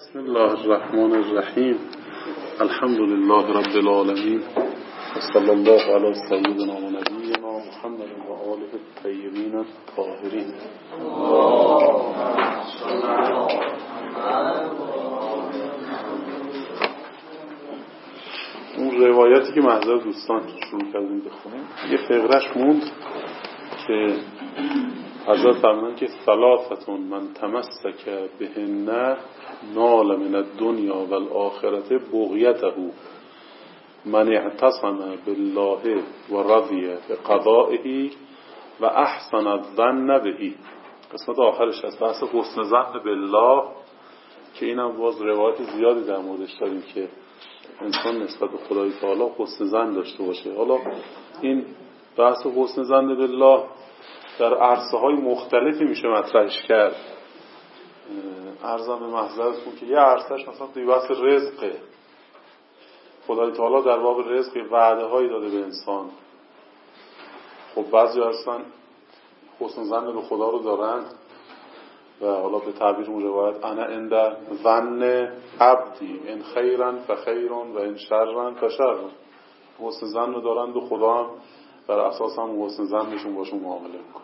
بسم الله الرحمن الرحیم. الحمد لله رب العالمین و صلی الله علی سیدنا و نبینا محمد و آله الطیبین الطاهرین. اون روایتی که محضر دوستان شروع کردیم بخونیم یه فقرش موند که حضرت فرمودن که ثلاثتون من تمسک بهن نال من الدنیا و الآخرت بغیته من اعتصم بالله و رضی بقضائه و احسن الظن به. قسمت آخرش از بحث حسن ظن بالله که اینم باز روایت زیادی در موردش داریم که انسان نسبت به خدای تعالی حسن ظن داشته باشه. حالا این بحث حسن ظن بالله در عرصه های مختلفی میشه مطرحش کرد. عرضم به محضرتون که یه عرصهش مثلا توی بحث رزقه. خدای تعالی در باب رزق وعده هایی داده به انسان. خب بعضی هستن حسن ظن به خدا رو دارن و حالا به تعبیر اون روایت انا عند ظن عبدی ان خیرا فخیرا و ان شرا فشر. حسن ظن رو دارن به خدا هم بر اساس هم حسن ظنشون باشون معامله میکنن.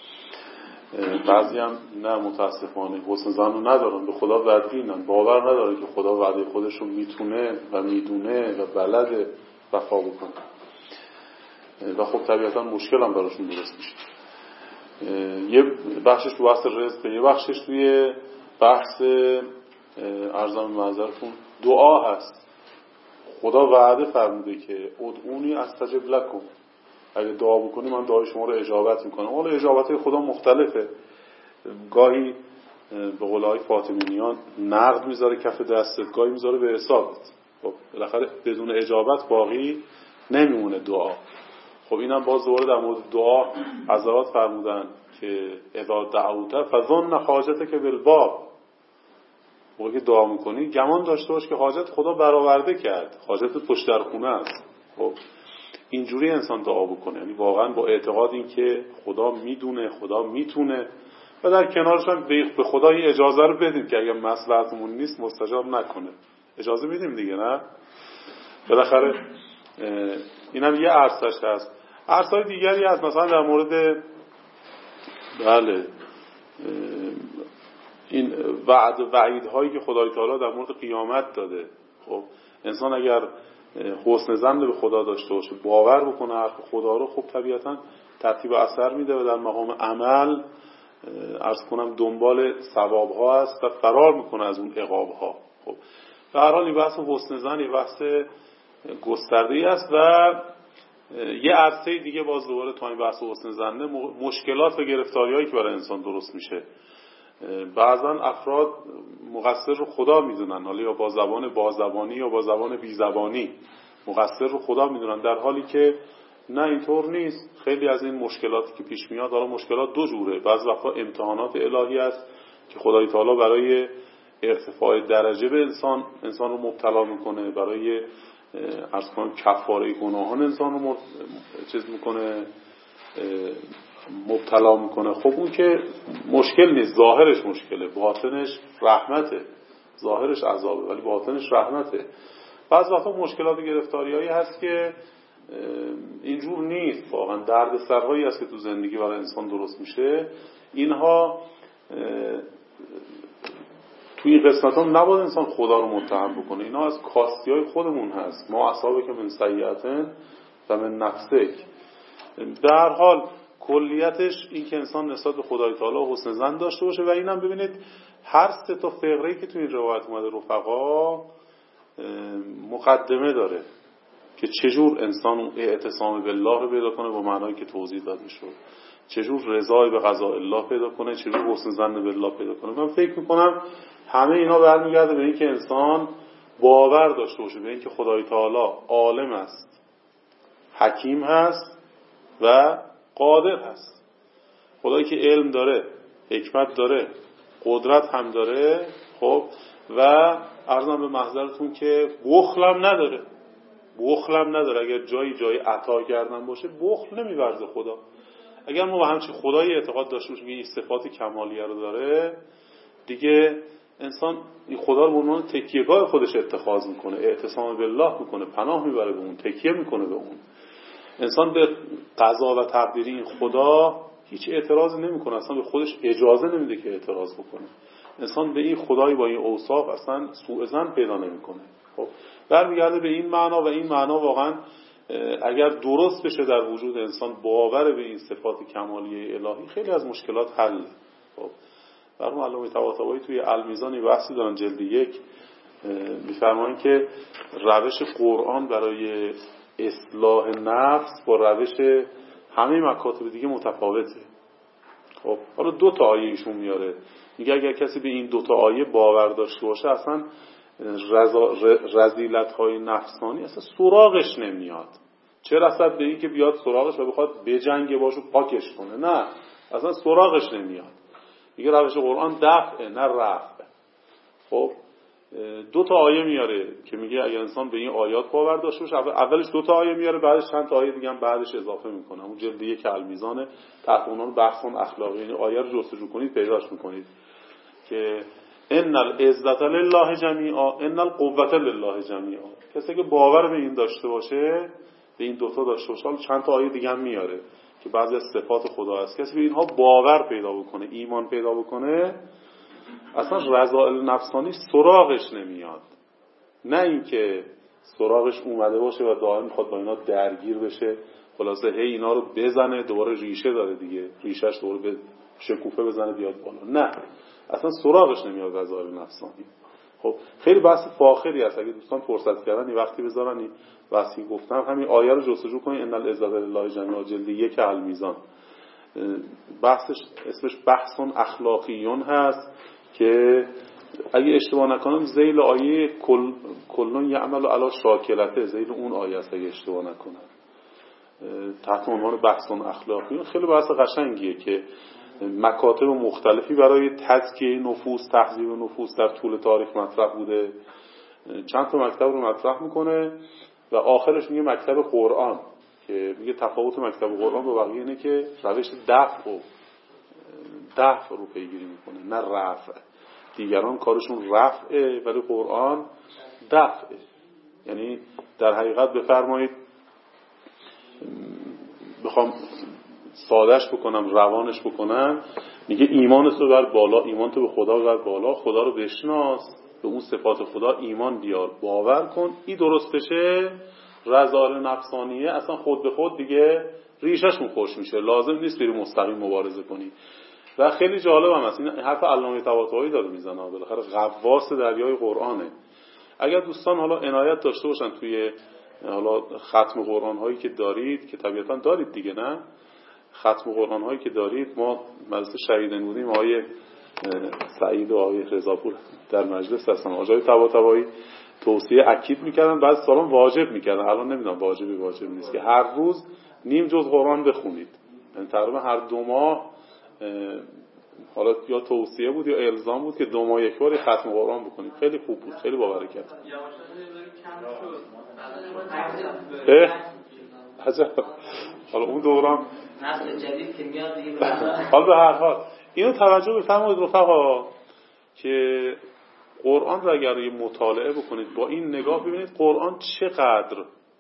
بعضی هم نه متاسفانه حسن ظن رو ندارن، به خدا بدبینن، باور نداره که خدا وعده خودش رو میتونه و میدونه و بلده وفا بکنه و خب طبیعتا مشکل هم براشون درست میشه. یه بخشش تو بحث رزقه، یه بخشش توی بحث ارزم معذرتون دعا هست. خدا وعده فرموده که ادعونی استجب لکم، اگه دعا بکنی من دعای شما رو اجابت میکنم. حالا اجابت خدا مختلفه، گاهی به قولهای فاطمیان نقد میذاره کف دستت، گاهی میذاره به حسابت. خب بالاخره بدون اجابت باقی نمیمونه دعا. خب اینم باز دوباره در مورد دعا حضرات فرمودن که اذا دعوت فظن حاجتک بالباب، موقعی که دعا میکنی گمان داشته باش که حاجت خدا برآورده کرد، حاجت پشت در خونه است. خب اینجوری انسان دعا بکنه، یعنی واقعا با اعتقاد این که خدا میدونه، خدا میتونه و در کنارش هم به خدا این اجازه رو بدیم که اگر مصلحتمون نیست مستجاب نکنه. اجازه میدیم دیگه، نه؟ بالاخره اینم یه عرصه‌اش هست. عرصه‌های دیگری هست، مثلا در مورد این وعد و وعیدهایی که خدای تعالی در مورد قیامت داده. خب انسان اگر حسن ظن به خدا داشته باشه، باور بکنه حرف خدا رو، خب طبیعتا ترتیب اثر میده و در مقام عمل عرض کنم دنبال ثواب‌ها است و فرار میکنه از اون عقاب‌ها. خب به هر حال این بحث حسن ظن یه بحث گسترده‌ای است و یه عرصه دیگه باز دوباره تا این بحث حسن ظن مشکلات و گرفتاری‌هایی که برای انسان درست میشه. بعضا افراد مقصر رو خدا میدونن، حالا یا با زبان بازبانی یا با زبان بیزبانی مقصر رو خدا میدونن، در حالی که نه اینطور نیست. خیلی از این مشکلاتی که پیش میاد، حالا مشکلات دو جوره، بعضی وقتا امتحانات الهی است که خدای تعالی برای ارتفاع درجه به انسان رو مبتلا میکنه، برای عرض کنم کفاره گناهان انسان رو مبتلا میکنه. خب اون که مشکل نیست، ظاهرش مشکله، باطنش رحمته. ظاهرش عذابه ولی باطنش رحمته. بعض وقتا مشکلات و گرفتاریایی هست که اینجور نیست، واقعا درد سرهایی هست که تو زندگی برای انسان درست میشه. اینها توی این قسمت هم نباید انسان خدا رو متهم بکنه، اینها از کاستی های خودمون هست. ما اصحابه که من سیئتن و من نفسک. در حال کلیتش این که انسان نسبت به خدای تعالی حسن ظن داشته باشه. و اینم ببینید هر سه تا فقره‌ای که تو این روایت اومده رفقا مقدمه داره که چجور انسان اعتصام بالله رو پیدا کنه با معنایی که توضیح داده شد، چجور رضای به قضاء الله پیدا کنه، چجور حسن ظن بالله پیدا کنه. من فکر میکنم همه اینا برمیگرده به این که انسان باور داشته باشه به این که خدای تعالی عالم است، حکیم هست و قادر هست. خدایی که علم داره، حکمت داره، قدرت هم داره. خب و عرضم به محضرتون که بخلم نداره. اگر جایی عطا کردن باشه بخل نمیورزه خدا. اگر ما به همچین خدایی اعتقاد داشته باشیم که این صفات کمالیه رو داره، دیگه انسان این خدا رو به عنوان تکیهگاه خودش اتخاذ میکنه، اعتصام بالله میکنه، پناه میبره به اون، تکیه میکنه به اون. انسان به قضا و تقدیر این خدا هیچ اعتراضی نمیکنه، اصلا به خودش اجازه نمیده که اعتراض بکنه. انسان به این خدای با این اوصاف اصلا سوء ظن پیدا نمیکنه. خب برمیگرده به این معنا، و این معنا واقعا اگر درست بشه در وجود انسان باور به این صفات کمالیه الهی، خیلی از مشکلات حل. خب برام علامه طباطبایی توی المیزان بحثی دارن جلد 1 میفرمایند که روش قرآن برای اصلاح نفس با روش همه مکاتب دیگه متفاوته. خب حالا 2 تا آیه ایشون میاره، میگه اگر کسی به این 2 تا آیه باور داشته باشه اصلا رذیلت‌های نفسانی اصلا سراغش نمیاد. چه رسد به این که بیاد سراغش و بخواد بجنگه باشه پاکش کنه، نه اصلا سراغش نمیاد. میگه روش قرآن دفعه نه رفع. خب 2 تا آیه میاره که میگه اگر انسان به این آیات باور داشته باشه، اولش 2 تا آیه میاره، بعدش چند تا آیه دیگه هم بعدش اضافه میکنه. اون جلد 1 المیزان تحت عنوان بحث اخلاقی، یعنی آیه رو جستجو کنید پیداش میکنید که ان العزت لله جمیعا ان القوة لله جمیعا. کسی که باور به این داشته باشه، به این 2 تا داشته باشه، چند تا آیه دیگه هم میاره که بعضی از صفات خدا هست. کسی به اینها باور پیدا بکنه، ایمان پیدا بکنه، اصلا رذائل نفسانی سراغش نمیاد. نه اینکه سراغش اومده باشه و دائم میخواد با اینا درگیر بشه، خلاصه هی اینا رو بزنه، دوباره ریشه داره دیگه، ریشهش دوباره به شکوفه بزنه بیاد بالا. نه اصلا سراغش نمیاد رذائل نفسانی. خب خیلی بحث فاخری است. اگه دوستان فرصت کردن این وقتی بذارن این بحثی گفتم، همین آیه رو جستجو کنین، ان العزت لله جمیعا جلد 1 المیزان. بحثش اسمش بحث اخلاقیون هست که اگه اشتباه نکنم ذیل آیه کلون یعمل علی شاکلته، ذیل اون آیه است اگه اشتباه نکنم، تحت عنوان بحث اخلاقیون. خیلی بحث قشنگیه که مکاتب مختلفی برای تزکیه نفوس، تهذیب نفوس در طول تاریخ مطرح بوده. چند تا مکتب رو مطرح میکنه و آخرش میگه مکتب قرآن، که میگه تفاوت مکتب قرآن با بقیه اینه که روش دفع رو پیگیری میکنه نه رفع. دیگران کارشون رفعه ولی قرآن دفعه. یعنی در حقیقت بفرمایید بخوام سادهش بکنم، روانش بکنم، میگه ایمان تو بر بالا، ایمان تو به خدا بر بالا، خدا رو بشناس، به اون صفات خدا ایمان بیار، باور کن. این درست بشه، رذائل نفسانیه اصلا خود به خود دیگه ریشه‌شون خوش میشه، لازم نیست بری مستقیم مبارزه کنی. و خیلی جالب هم است، این حرف علامه طباطبایی داره میزنه، بالاخره غواص دریای قرآنه. اگر دوستان حالا عنایت داشته باشن توی حالا ختم قرآن هایی که دارید، که طبیعتا دارید دیگه، نه ختم قرآن هایی که دارید، ما مجلس شهیدان بودیم، آقای سعید و آقای رضاپور در مجلس هستن، آقای طباطبایی توصیه اکید میکردن، بعد سالان واجب میکردن، الان نمیدونم واجب نیست که هر روز نیم جز قرآن بخونید. یعنی تقریبا هر 2 ماه حالا یا توصیه بود یا الزام بود که 2 ماه یک بار ختم قرآن بکنید. خیلی خوب بود، خیلی با برکت. عجب. حالا اون دوران نسل جدید که میاد دیگه. حالا به هر حال اینو توجه بفرمایید رفقا که قرآن رو اگر یه مطالعه بکنید با این نگاه، ببینید قرآن چقدر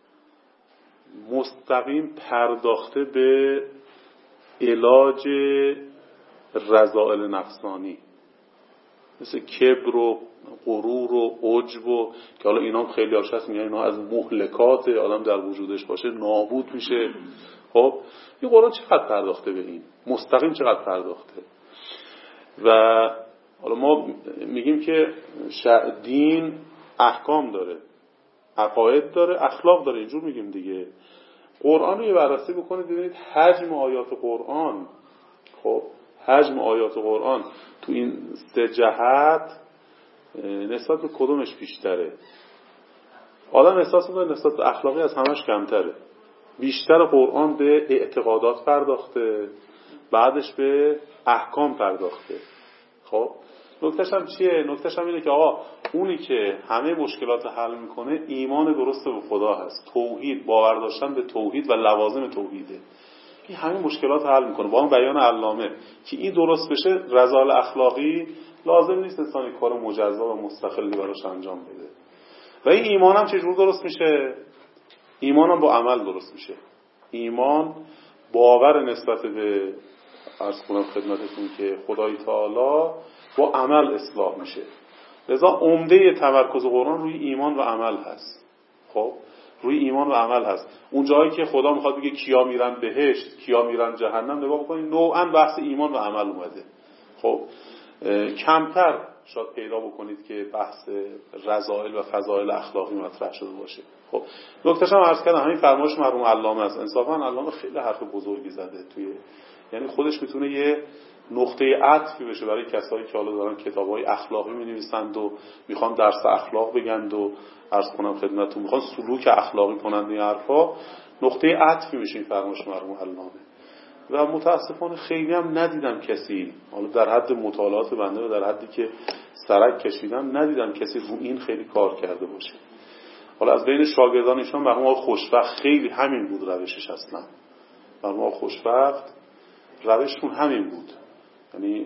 مستقیم پرداخته به علاج رذائل نفسانی، مثل کبر و غرور و عجب و که حالا اینا خیلی هاش هست میگن اینا از مهلکات آدم در وجودش باشه نابود میشه. خب این قرآن چقدر پرداخته به این، مستقیم چقدر پرداخته. و حالا ما میگیم که دین احکام داره، عقاید داره، اخلاق داره، اینجور میگیم دیگه. قرآن رو یه بررسی بکنید ببینید حجم آیات قرآن، خب حجم آیات قرآن تو این 3 جهت نسبت به کدومش بیشتره؟ آدم احساس میکنه نسبت به اخلاقی از همش کمتره. بیشتر قرآن به اعتقادات پرداخته، بعدش به احکام پرداخته. خب نکتهش هم چیه؟ نکتهش هم اینه که آقا اونی که همه مشکلات حل میکنه ایمان درست به خدا هست، توحید، باور داشتن به توحید و لوازم توحیده. این همین مشکلات حل میکنه. با اون بیان علامه که این درست بشه، رذائل اخلاقی لازم نیست انسان کار مجزا و مستقلی براش انجام بده. و این ایمان هم چجور درست میشه؟ ایمان هم با عمل درست میشه. ایمان باور نسبت به عرض کنم خدمتتون که خدای تعالی با عمل اصلاح میشه. لذا عمده تمرکز قرآن روی ایمان و عمل هست. خب روی ایمان و عمل هست. اون جایی که خدا میخواد بگه کیا میرن بهشت کیا میرن جهنم، نگاه بکنید نوعاً بحث ایمان و عمل اومده. خب کمتر شاید پیدا بکنید که بحث رذائل و فضائل اخلاقی مطرح شده باشه. خب نکتهش هم عرض کردم، همین فرمایش مرحوم علامه است. انصافا علامه خیلی حرف بزرگی زده توی، یعنی خودش میتونه یه نقطه عطفی بشه برای کسایی که حالا دارن کتابای اخلاقی می‌نویسند و میخوان درس اخلاق بگند و عرض کنم خدمتتون میخوان سلوک اخلاقی کنند. این حرفا نقطه عطفی میشه این فرمایش مرحوم علامه. و متاسفانه خیلی هم ندیدم کسی، حالا در حد مطالعات بنده و در حدی که سرک کشیدم، ندیدم کسی رو این خیلی کار کرده باشه. حالا از بین شاگردان ایشان مرحوم آقای خوشبخت خیلی همین بود روشش. اصلا مرحوم آقای خوشبخت روششون همین بود. یعنی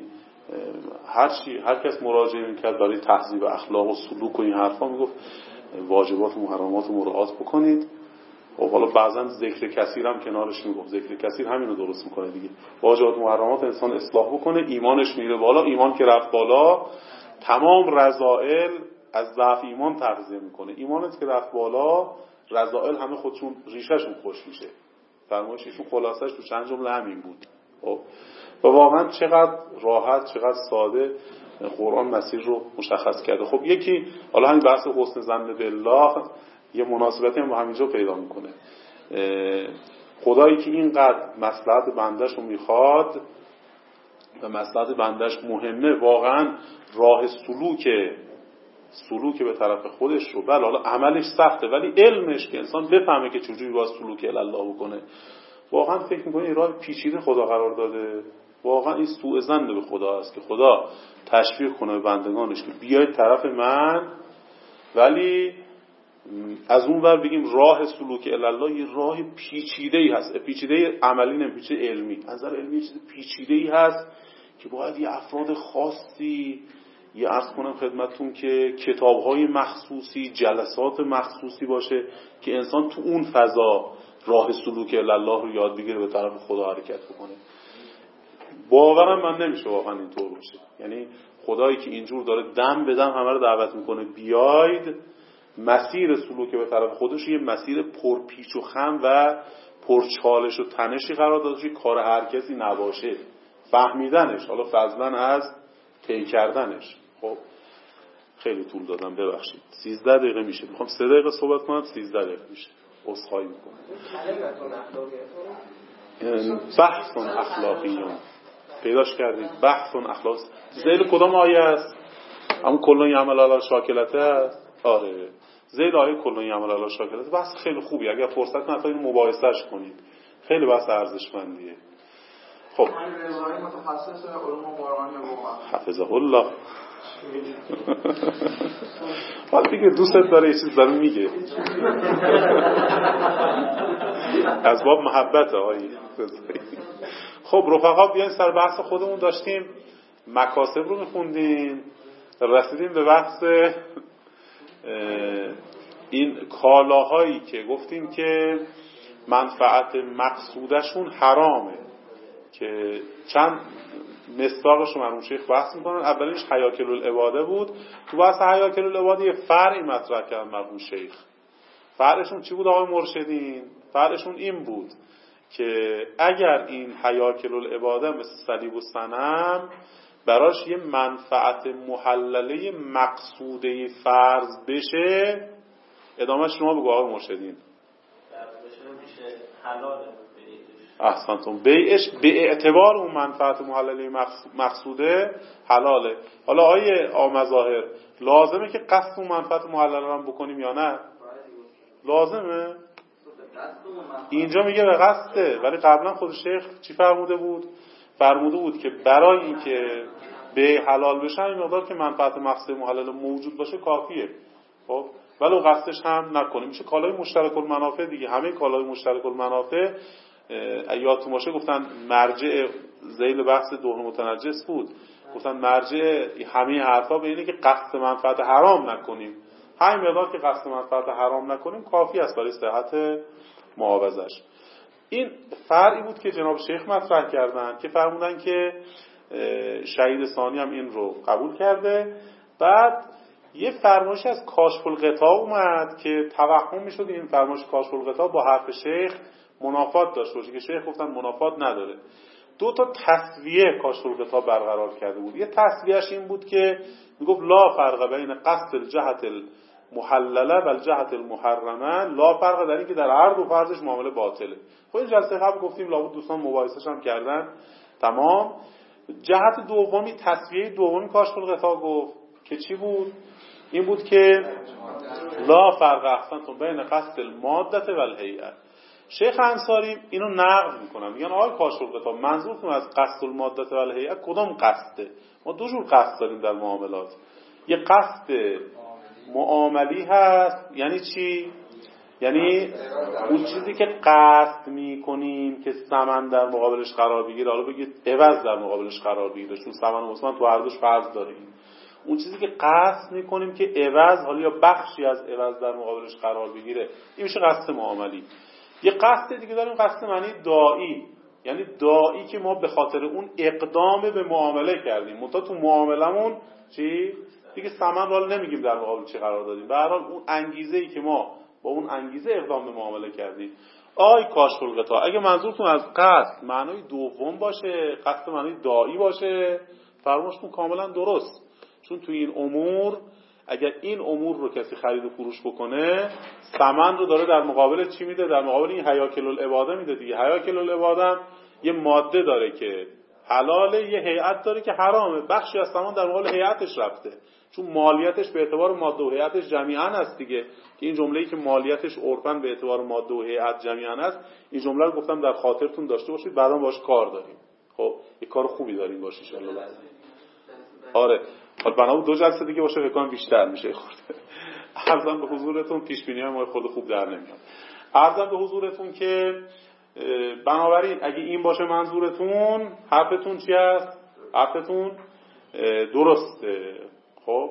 هر کس مراجعه میکرد برای تهذیب اخلاق و سلوک و این حرفا میگفت واجبات و محرمات رو مراعات بکنید. و حالا بعضا ذکر کثیر هم کنارش میگفت. ذکر کثیر همین رو درست میکنه دیگه. واجبات و محرمات انسان اصلاح بکنه، ایمانش میره بالا. ایمان که رفت بالا تمام رذائل از ضعف ایمان تغذیه میکنه. ایمانت که رفت بالا رذائل همه خودشون ریشهشون خوش میشه. فرمایششون خلاصش تو چند جمله همین بود. خب و واقعا چقدر راحت، چقدر ساده قرآن مسیر رو مشخص کرده. خب یکی حالا همین بحث حسن ظن بالله یه مناسبتی هم با همینجا پیدا میکنه. خدایی که اینقدر مصلحت بندش رو میخواد و مصلحت بندش مهمه، واقعا راه سلوک به طرف خودش رو، بله حالا عملش سخته ولی علمش که انسان بفهمه که چجوری باید سلوک الله بکنه، واقعا فکر میکنه این راه پیچیده خدا قرار داده. واقعا این سوء ظن به خدا است که خدا تشویق کنه به بندگانش که بیاید طرف من، ولی از اون ور بگیم راه سلوک الله یه راه پیچیده‌ای هست. پیچیده عملی نه، پیچیده علمی. از نظر علمی چیز پیچیده‌ای هست که باید یه افراد خاصی، یه عرض کنم خدمتتون که کتاب‌های مخصوصی، جلسات مخصوصی باشه که انسان تو اون فضا راه سلوک الله رو یاد بگیره، به طرف خدا حرکت بکنه. باورم من نمیشه واقعا اینطور باشه. یعنی خدایی که اینجور داره دم به دم همه رو دعوت میکنه بیاید، مسیر سلوک به طرف خودش یه مسیر پرپیچ و خم و پرچالش و تنشی قرار داده که کار هر کسی نباشه فهمیدنش، حالا فضلا از طی کردنش. خب خیلی طول دادم، ببخشید. 13 دقیقه میشه. میخوام 3 دقیقه صحبت کنم، 13 دقیقه میشه. عذرخواهی میکنم. بحث اخلاقیون پیداش کردید. بحث اخلاق ذیل کدام آیه است؟ همون کلون یعمل علی شاکلته است. آره ذیل آیه کلون یعمل علی شاکلته. بحث خیلی خوبی، اگر فرصت نکنید مباحثه‌اش کنید، خیلی بحث ارزشمندیه. خب روای متخصص علوم قرآنی حفظه الله. حالا دیگه دوستت داره یه چیز داره میگه از باب محبت آقای. خب رفقا بیاین سر بحث خودمون. داشتیم مکاسب رو میخوندیم، رسیدیم به بحث این کالاهایی که گفتیم که منفعت مقصودشون حرامه، که چند مصداقش رو مرحوم شیخ بحث میکنن. اولینش حیاکل العباده بود. تو بحث حیاکل العباده یه فرعی مطرح کرد مرحوم شیخ. فرعشون چی بود آقای مرشدین؟ فرعشون این بود که اگر این حیاکل العباده مثل صلیب و صنم براش یه منفعت محلله مقصوده فرض بشه، ادامه شما بگو آقای مرشدین. احسنتم. بیعش به اعتبار اون منفعت محلله مقصوده حلاله. حالا آیه مظاهر لازمه که قصد اون منفعت محلله رو بکنیم یا نه؟ لازمه. اینجا میگه به قصده، ولی قبلا خود شیخ چی فرموده بود؟ فرموده بود که برای اینکه به حلال بشه این مقدار که منفعت مقصود محلله موجود باشه کافیه. خب ولو قصدش هم نکنیم، میشه کالای مشترک المنافع دیگه. همه کالای مشترک المنافع یادتون باشه گفتن مرجع ذیل بحث دهن متنجس بود، گفتن مرجع همه حرفا به اینه که قصد منفعت حرام نکنیم. همین مقدار که قصد منفعت حرام نکنیم کافی است برای صحت معاوضش. این فرعی بود که جناب شیخ مطرح کردن که فرمودن که شهید ثانی هم این رو قبول کرده. بعد یه فرمایش از کاشف الغطا اومد که توهم میشد این فرمایش کاشف الغطا با حرف شیخ منافات داشته باشه که شیخ گفتن منافات نداره. دو تا تسویه کاشف الغطا برقرار کرده بود. یه تسویهش این بود که میگفت لا فرق بین قصد الجهت المحلله و الجهت المحرمه، لا فرق در این که در عرض و فرضش معامله باطله. خب این جلسه قبل گفتیم، لابد دوستان مباحثش هم کردن. تمام. جهت دومی، تسویه دومی کاشف الغطا گفت که چی بود؟ این بود که لا فرق احسنتون بین قصد الماده و الهیئه. شیخ انصاری اینو نقض میکنن، میگن آقای کاشف الغطا منظورتون از قصد الماده و الهیئه کدام قصده؟ ما دو جور قصد داریم در معاملات. یه قصد معاملی هست، یعنی چی؟ یعنی اون چیزی که قصد میکنیم که ثمن در مقابلش قرار بگیره، حالا بگید عوض در مقابلش قرار بگیره، چون ثمن و مثلا تو هر دوش فرض داریم. اون چیزی که قصد میکنیم که عوض، حالا یا بخشی از عوض در مقابلش قرار بگیره، این میشه قصد معاملی. یه قصد دیگه داریم، قصد معنی داعی، یعنی داعی که ما به خاطر اون اقدام به معامله کردیم، منتها تو معاملمون چی؟ دیگه ثمن رو نمیگیم در مقابل چی قرار دادیم. به هر حال اون انگیزه‌ای که ما با اون انگیزه اقدام به معامله کردیم. آی کاشف الغطا، اگه منظورتون از قصد معنای دوم باشه، قصد معنای داعی باشه، فرمایشتون کاملا درست. چون توی این امور اگر این امور رو کسی خرید و فروش بکنه، ثمن رو داره در مقابل چی میده؟ در مقابل این هیاکل العباده میده دیگه. هیاکل العباده یه ماده داره که حلاله، یه هیئت داره که حرامه. بخشی از ثمن در مقابل هیئتش رفته، چون مالیتش به اعتبار ماده و هیئتش جمیعاً است دیگه. که این جمله‌ای که مالیتش عرفاً به اعتبار ماده و هیئت جمیعاً است، این جمله رو گفتم در خاطرتون داشته باشید، بعداً باهاش کار داریم. خب یه کار خوبی داریم باشه ان شاء الله. آره، حالا بنابراین دو جلسه دیگه باشه فکر کنم بیشتر میشه خورده. عرضم به حضورتون، پیش بینی‌های ما خود خوب در نمیاد. عرضم به حضورتون که بنابراین اگه این باشه منظورتون، حرفتون چی است؟ حرفتون درسته. خب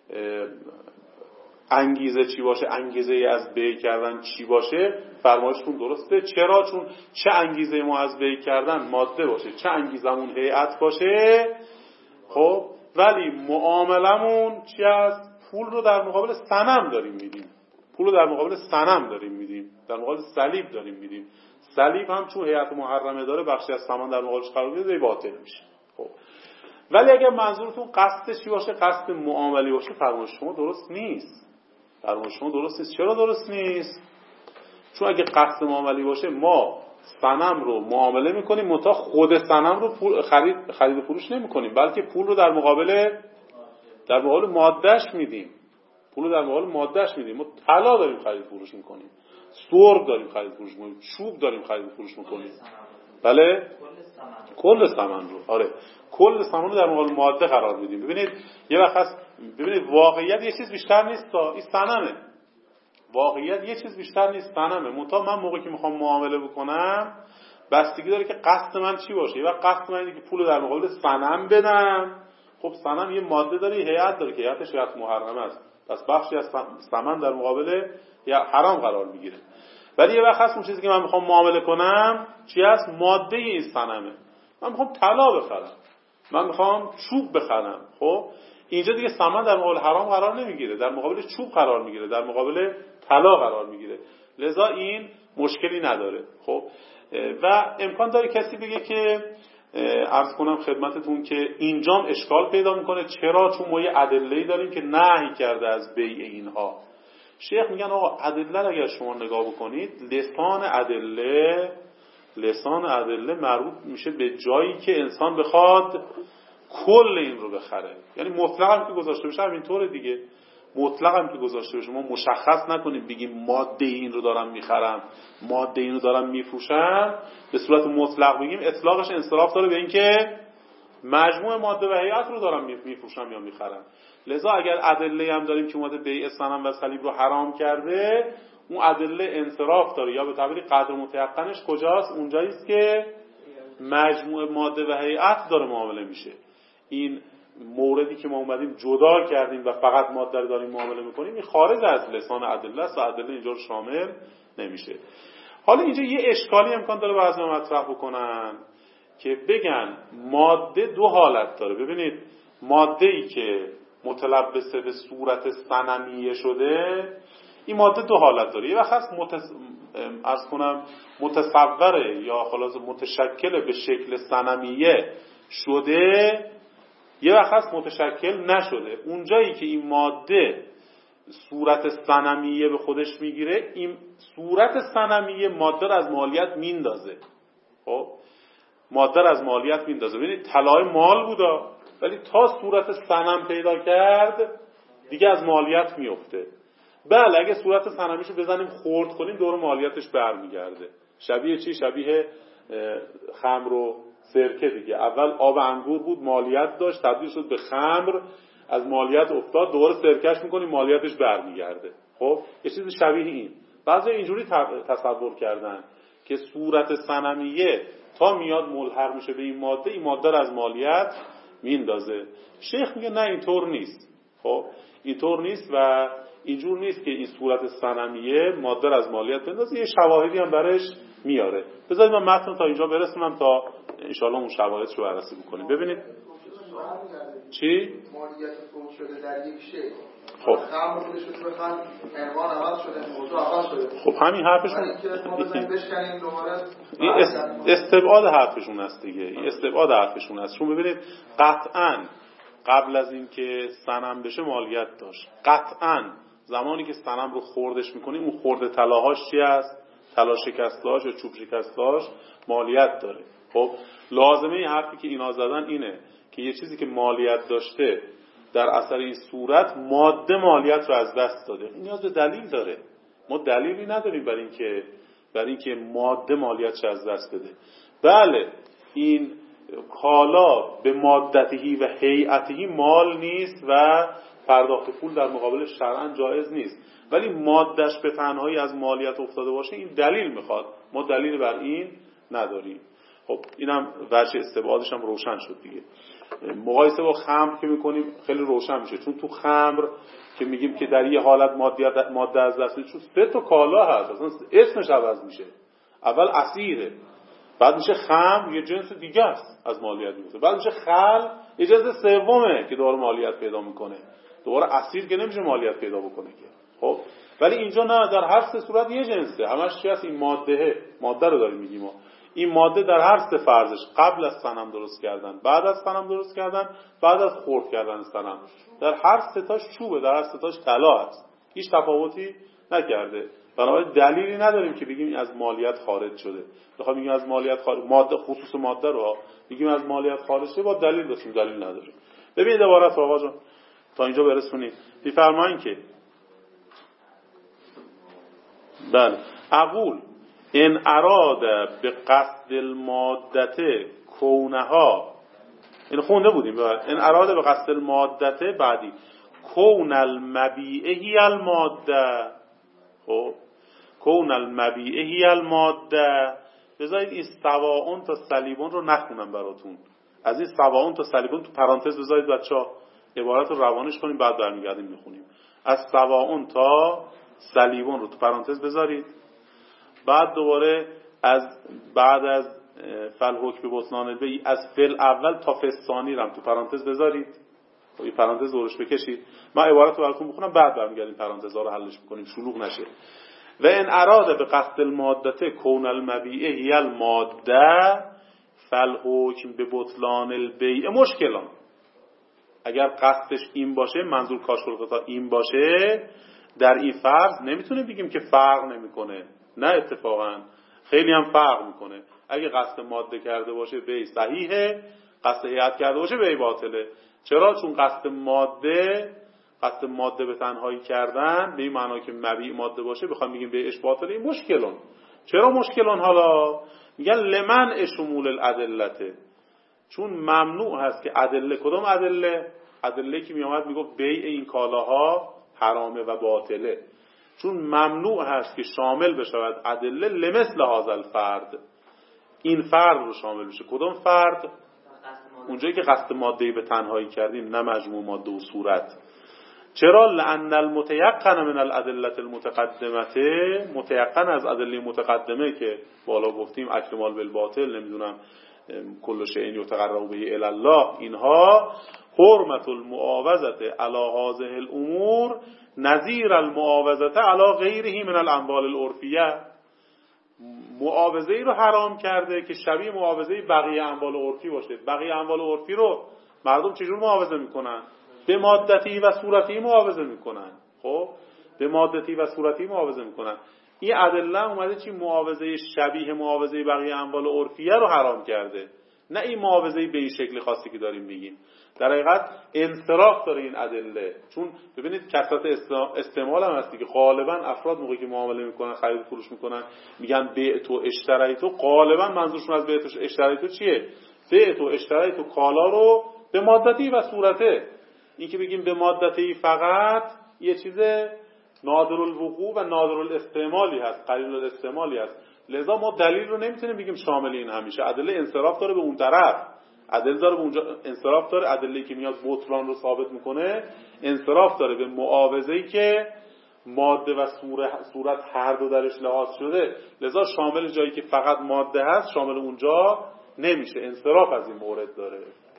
انگیزه چی باشه؟ انگیزه از بی کردن چی باشه؟ فرمایشتون درسته. چرا؟ چون چه انگیزه ما از بی کردن ماده باشه، چه انگیزمون هیئت باشه، خب ولی معاملمون چی است؟ پول رو در مقابل صنم داریم میدیم، پول رو در مقابل صنم داریم میدیم، در مقابل صلیب داریم میدیم. صلیب هم چون هیئت محرمه داره، بخشی از ثمن در مقابلش قرار میده، باطل میشه. خب ولی اگر منظورتون قصد چی باشه؟ قصد معاملی باشه، فرمایش شما درست نیست. فرمایش شما درست نیست. چرا درست نیست؟ چون اگه قصد معاملی باشه، ما صنم رو معامله میکنیم، منتها خود صنم رو خرید و فروش نمیکنیم، بلکه پول رو در مقابل مادهش میدیم. پول رو در مقابل مادهش میدیم. ما طلا داریم خرید و فروش میکنیم، سرب داریم خرید و فروش میکنیم، چوب داریم خرید و فروش میکنیم. بله؟ کل ثمن رو، آره، کل ثمن رو در مقابل ماده قرار میدیم. ببینید یه وقت هست، ببینید واقعیت یه چیز بیشتر نیست، این صنمه. واقعیت یه چیز بیشتر نیست، صنمه. منتها من موقعی که میخوام معامله بکنم، بستگی داره که قصد من چی باشه. یه وقت قصد من اینه که پول رو در مقابل صنم بدم. خب صنم یه ماده داره، یه هیئت داره که هیئتش هیئت محرمه است، پس بخشی از ثمن در مقابل یا حرام قرار میگیره. ولی یه وقت هست اون چیزی که من میخوام معامله کنم چی هست؟ ماده این صنمه. من میخوام طلا بخرم، من میخوام چوب بخرم. خب اینجا دیگه ثمن در مقابل حرام قرار نمیگیره، در مقابل چوب قرار میگیره، در مقابل طلا قرار میگیره. لذا این مشکلی نداره. خب و امکان داره کسی بگه که عرض کنم خدمتتون که اینجام اشکال پیدا میکنه. چرا؟ چون ما یه ادله‌ای داریم که نهی کرده از بیع اینها. شیخ میگن آقا ادله اگر شما نگاه بکنید، لسان ادله مربوط میشه به جایی که انسان بخواد کل این رو بخره. یعنی مطلق هم که گذاشته بشه همینطوره دیگه. مطلق هم که گذاشته بشه، ما مشخص نکنیم بگیم ماده این رو دارم میخرم، ماده این رو دارم میفروشم، به صورت مطلق بگیم اطلاقش انصراف داره به این که مجموع ماده و هیئت رو دارم میفروشم یا میخرم. لذا اگر ادله هم داریم که اومده بیع صنم و صلیب رو حرام کرده، اون ادله انصراف داره، یا به تعبیر قدر متیقنش کجاست؟ اونجایی است که مجموع ماده و هیئت داره معامله میشه. این موردی که ما اومدیم جدا کردیم و فقط ماده رو داریم معامله میکنیم، این خارج از لسان ادله است و ادله اینجا رو شامل نمیشه. حالا اینجا یه اشکالی امکان داره بعضی مطرح بکنن که بگن ماده دو حالت داره. ببینید ماده‌ای که متلبسه به صورت صنمیه شده، این ماده دو حالت داره. یه وقت متصوره یا خلاص متشکل به شکل صنمیه شده، یه وقت متشکل نشده. اونجایی که این ماده صورت صنمیه به خودش میگیره، این صورت صنمیه ماده را از مالیت میندازه. خب ماده را از مالیت میندازه. ببینید طلای مال بودا، ولی تا صورت صنم پیدا کرد دیگه از مالیت میفته. بله اگه صورت صنمیشو بزنیم خرد کنیم دور مالیتش برمیگرده. شبیه چی؟ شبیه خمر و سرکه دیگه. اول آب انگور بود مالیت داشت، تبدیل شد به خمر، از مالیت افتاد، دوباره سرکش میکنیم مالیتش برمیگرده. خب یه چیز شبیه این. بعضی اینجوری تصور کردن که صورت صنمیه تا میاد ملحق میشه به این ماده رو از مالیت میندازه. شیخ میگه نه اینطور نیست. خب اینطور نیست و اینجور نیست که این صورت صنمیه ماده رو از مالیت بندازه. یه شواهدی هم برش میاره. بذارید من متن تا اینجا برسونم تا انشاءالله اون شواهدش رو بررسی بکنیم. ببینید چی؟ مالیت فوت شده در یک شی. خب خمر خودش رو بخواد عنوان عوض شده، موضوع عوض شده. خب همین حرفشون این استبعاد حرفشون است دیگه. این استبعاد حرفشون است. چون ببینید قطعاً قبل از اینکه صنم بشه مالیت داشت. قطعاً زمانی که صنم رو خوردش میکنیم اون خورده طلاهاش چی است؟ طلا شکستاش یا چوب شکستاش مالیت داره. خب لازمه این حرفی که اینا زدن اینه که یه چیزی که مالیت داشته در اثر این صورت ماده مالیت رو از دست داده. این نیاز به دلیل داره. ما دلیلی نداریم برای اینکه ماده مالیتش از دست بده. بله این کالا به مادتهی و هیئتهی مال نیست و پرداخت پول در مقابل شرعاً جایز نیست، ولی مادهش به تنهایی از مالیت افتاده باشه این دلیل میخواد. ما دلیل بر این نداریم. خب اینم وجه استبعادش هم روشن شد دیگه. مقایسه با خمر که میکنیم خیلی روشن میشه، چون تو خمر که میگیم که در یه حالت ماده از دست میده، چون سه تا کالا هست اصلا اسمش عوض میشه. اول عصیره، بعد میشه خمر، یه جنس دیگه است از مالیت میفته، بعد میشه خل، یه جنس سومه که دوباره مالیت پیدا میکنه. دوباره عصیر که نمیشه مالیت پیدا بکنه که. خب ولی اینجا نه، در هر سه صورت یه جنسه. همش چی هست؟ این ماده رو داریم میگیم. این ماده در هر سه فرضش، قبل از صنم درست کردن، بعد از صنم درست کردن، بعد از خرد کردن صنم، در هر سه تاش چوبه، در هر سه تاش طلا است. هیچ تفاوتی نکرده. بنابراین دلیلی نداریم که بگیم از مالیت خارج شده. بخوام بگیم از مالیت خارج، ماده خصوص ماده رو بگیم از مالیت خارج شده، با دلیل بسیم، دلیل نداریم. ببینید عبارت آقا جان تا اینجا برسونید. می‌فرمایید که بله اقول ان اراد به قصد المادته کونها، این خونده بودیم. ان اراد به قصد المادته بعدی کون المبیعه هی الماده. خب کون المبیعه هی الماده، بذارید این سواعون تا صلیبون رو نخونم براتون. از این سواعون تا صلیبون تو پرانتز بذارید بچه‌ها، عبارت رو روانش کنیم بعد برمیگردیم میخونیم. از سواعون تا صلیبون رو تو پرانتز بذارید، بعد دوباره بعد از فل حکم بطلان البیع از فل اول تا فستانی رم تو پرانتز بذارید. این پرانتز دورش بکشید. من عبارت رو براتون بخونم بعد برمیگردیم پرانتزها رو حلش میکنیم شلوغ نشه. و ان اراد به قصد المادته کون المبیعه هی الماده فل حکم به بطلان البیع مشکلان. اگر قصدش این باشه، منظور کاشف القطاع این باشه، در این فرض نمیتونیم بگیم که فرق نمیکنه. نه اتفاقا خیلی هم فرق میکنه. اگه قصد ماده کرده باشه بیع صحیحه، قصد هیئت کرده باشه بیع باطله. چرا؟ چون قصد ماده به تنهایی کردن به این معنی که مبیع ماده باشه بخوام بگیم بیعش باطله، این مشکلون. چرا مشکلون؟ حالا میگن لمن شمول الادلته، چون ممنوع هست که ادله، کدام ادله؟ ادله که میامد میگفت بیع این کالاها حرامه و باطله، چون ممنوع هست که شامل بشود ادله لمثل هذا الفرد، این فرد رو شامل بشه. کدوم فرد؟ اونجایی که قصد ماده‌ای به تنهایی کردیم، نه مجموع ماده و صورت. چرا؟ لأن المتيقن من الادله المتقدمه، متيقن از ادله متقدمه که بالا گفتیم اکمال بالباطل، نمیدونم کل شیء یتقرب به الی الله، اینها حرمت المعاوضه علی هذه الامور نظیر المعاوضه علی غیره من الاموال العرفیه، معاوضه ای رو حرام کرده که شبیه معاوضه بقیه اموال عرفی باشه. بقیه اموال عرفی رو مردم چجور معاوضه میکنن؟ به مادتی و صورتی معاوضه میکنن. خب به مادتی و صورتی معاوضه میکنن. این ادله اومده چی؟ معاوضه شبیه معاوضه بقیه اموال عرفیه رو حرام کرده، نه این معاوضه به این شکل خاصی که داریم میگیم. در حقیقت انصراف داره این ادله، چون ببینید کثرت استعمال هم هست دیگه. غالبا افراد موقعی که معامله میکنن، خرید و فروش میکنن، میگن بیع تو اشتری تو، غالبا منظورشون از بیع تو اشتری تو چیه؟ بیع تو اشتری تو کالا رو به مادتی و صورته. این که بگیم به مادتی فقط یه چیز نادر الوقوع و نادر الاستعمالی هست، قلیل الاستعمالی هست. لذا ما دلیل رو نمیتونیم بگیم شامل این همیشه. ادله انصراف داره به اون طرف، ادله داره به اونجا انصراف داره. ادله‌ای که میاد بطلان رو ثابت میکنه انصراف داره به معاوضه‌ای که ماده و صورت هر دو درش لحاظ شده. لذا شامل جایی که فقط ماده هست شامل اونجا نمیشه، انصراف از این مورد داره.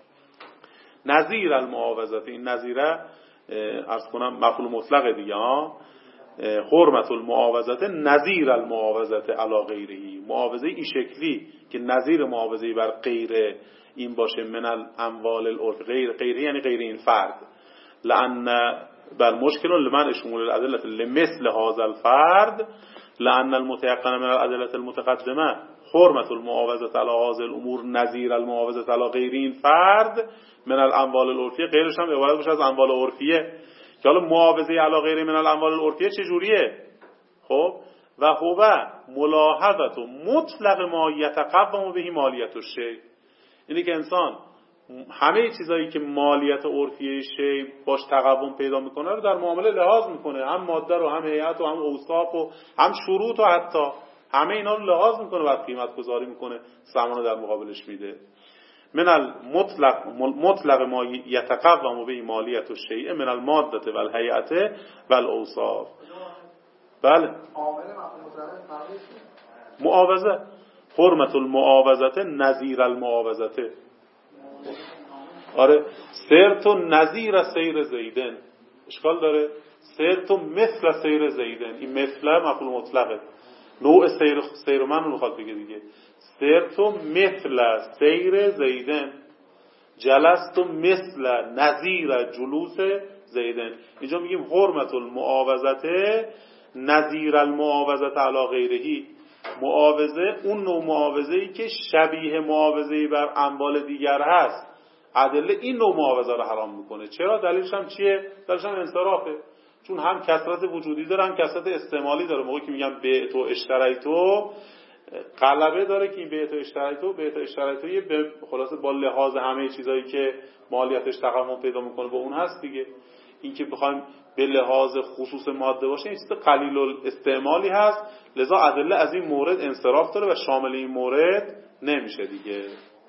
نظیر المعاوضه، این نظیره عرض کنم مفعول مطلق دیگه ها. حرمت المعاوضه نظیر المعاوضه علی غیره، معاوضه این شکلی که نظیر معاوضه بر غیر این باشه، من الاموال العرف، غیر یعنی غیر این فرد. لأن بر مشکل لمن شمول الادله لمثل هذا الفرد، لأن المتيقن من الادله المتقدمه حرمت المعاوضه علی هذه الامور نظیر المعاوضه علی غیر این فرد من الاموال العرفیه. غیرش هم عبارت باشه از اموال عرفیه، که حالا معاوضه علی غیر من الاموال العرفیه چه جوریه؟ خب و هو ملاحظه مطلق ما یتقوم به مالیت الشیء، اینه که انسان همه چیزایی که مالیت عرفیه شی باش تقوم پیدا میکنه رو در معامله لحاظ میکنه، هم ماده رو، هم هیئت و هم اوصاف و هم شروط و حتی همه اینا رو لحاظ میکنه، بعد قیمت گذاری میکنه، ثمن رو در مقابلش میده. من المطلق ما یتقوم به مالیت الشیء من الماده و الهیئت و الاوصاف. بله معاوضه، حرمت المعاوضه نظیر المعاوضه. آره سرت نظیر سیر زیدن، اشکال داره؟ سرت مثل سیر زیدن، این مثل مفعول مطلقه، نوع سیر من رو میخواد بگه دیگه. سرت مثل سیر زیدن، جلست مثل نظیر جلوس زیدن. اینجا میگیم حرمت المعاوضه نظیر المعاوضه علی غیرهی، معاوضه اون نوع معاوضه‌ای که شبیه معاوضه‌ای بر اموال دیگر هست. ادله این نوع معاوضه رو حرام میکنه. چرا؟ دلیلش هم چیه؟ دلیلش هم انصرافه، چون هم کثرت وجودی داره هم کثرت استعمالی داره. موقعی که میگم بیع تو اشتری تو، غلبه داره که این بیع تو اشتری تو یه خلاصه با لحاظ همه چیزایی که مالیاتش تقوم پیدا میکنه با اون هست دیگه. این که بخوایم به لحاظ خصوص ماده باشه این چیز قلیل الاستعمالی هست. لذا ادله از این مورد انصراف داره و شامل این مورد نمیشه دیگه.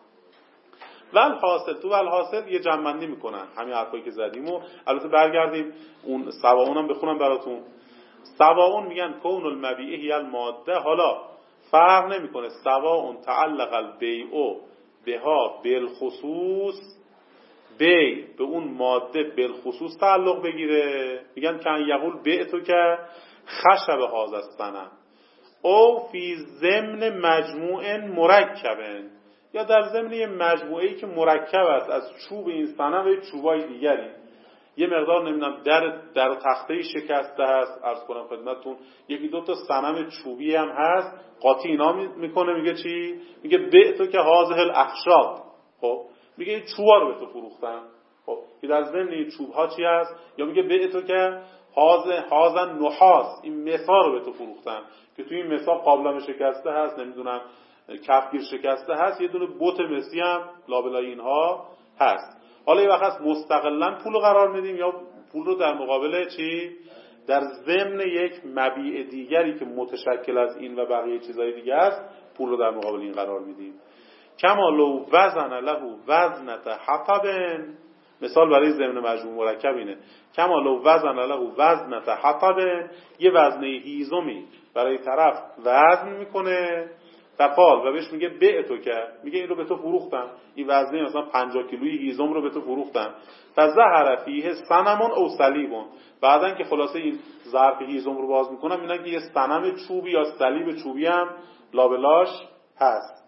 والحاصل یه جمع‌بندی میکنن همین حرفایی که زدیم و البته برگردیم اون سواون هم بخونم براتون. سواون میگن کون المبیع هی الماده، حالا فرق نمیکنه سواون تعلق البیع بها بالخصوص، بیع به اون ماده بالخصوص تعلق بگیره. میگن کن یقول بیع تو که خشب هذا الصنم او فی ضمن مجموع مرکبن، یا در ضمن یه مجموعه‌ای که مرکب است از چوب این صنم و چوبای دیگری. یه مقدار نمیدونم در تخته شکسته هست، عرض کنم خدمتتون یکی دو تا صنم چوبی هم هست، قاطی اینا میکنه. میگه چی؟ میگه بعتو که هذه الاخشاب. خب میگه این چوبا رو به تو فروختم. خب که در ضمن این چوب‌ها چی هست؟ یا میگه بعتو که هذا نحاس، این مسا رو به تو فروختم که توی این مسا قابلمه شکسته هست، نمیدونم کفگیر شکسته هست، یه دونه بت مسی هم لابلای اینها هست. حالا یه وقت مستقلاً پول رو قرار میدیم یا پول رو در مقابل چی؟ در ضمن یک مبیع دیگری که متشکل از این و بقیه چیزهای دیگه است پول رو در مقابل این قرار میدیم. کما لو وزن له وزنة حطب، مثال برای ضمن مجموع مرکب اینه، کما لو وزن له وزنة حطب، یه وزنه هیزمی برای طرف وزن میکنه فقال و بهش میگه بعتو که، میگه این رو به تو فروختم، این وزنه مثلا 50 کیلویی هیزم رو به تو فروختم، فظهر فیه صنم او صلیب، بعدن که خلاصه این ظرف هیزم رو باز میکنم میگن که یه صنم چوبی یا صلیب چوبی هم لابلاش هست.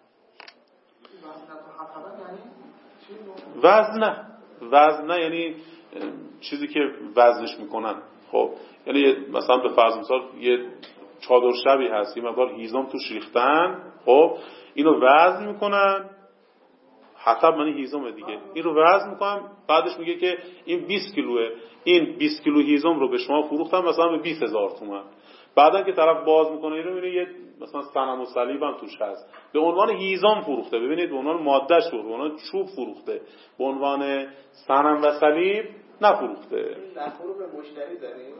وزنه یعنی چیزی که وزنش میکنن. خب یعنی مثلا به فرض مثال یه چادر شبی هست، یه مقدار هیزم توش ریختن، خب اینو وزن میکنن، حطب معنی هیزم دیگه، این رو وزن میکنم، بعدش میگه که این 20 کیلوه، این 20 کیلو هیزم رو به شما فروختم مثلا به 20,000 تومان. بعدن که طرف باز میکنه اینو میبینه یه مثلا صنم و صلیب هم توش هست، به عنوان هیزم فروخته، ببینید به عنوان مادهش فروخته، به عنوان چوب فروخته، به عنوان صنم و صلیب نفروخته. نخورو به مشتری زنی؟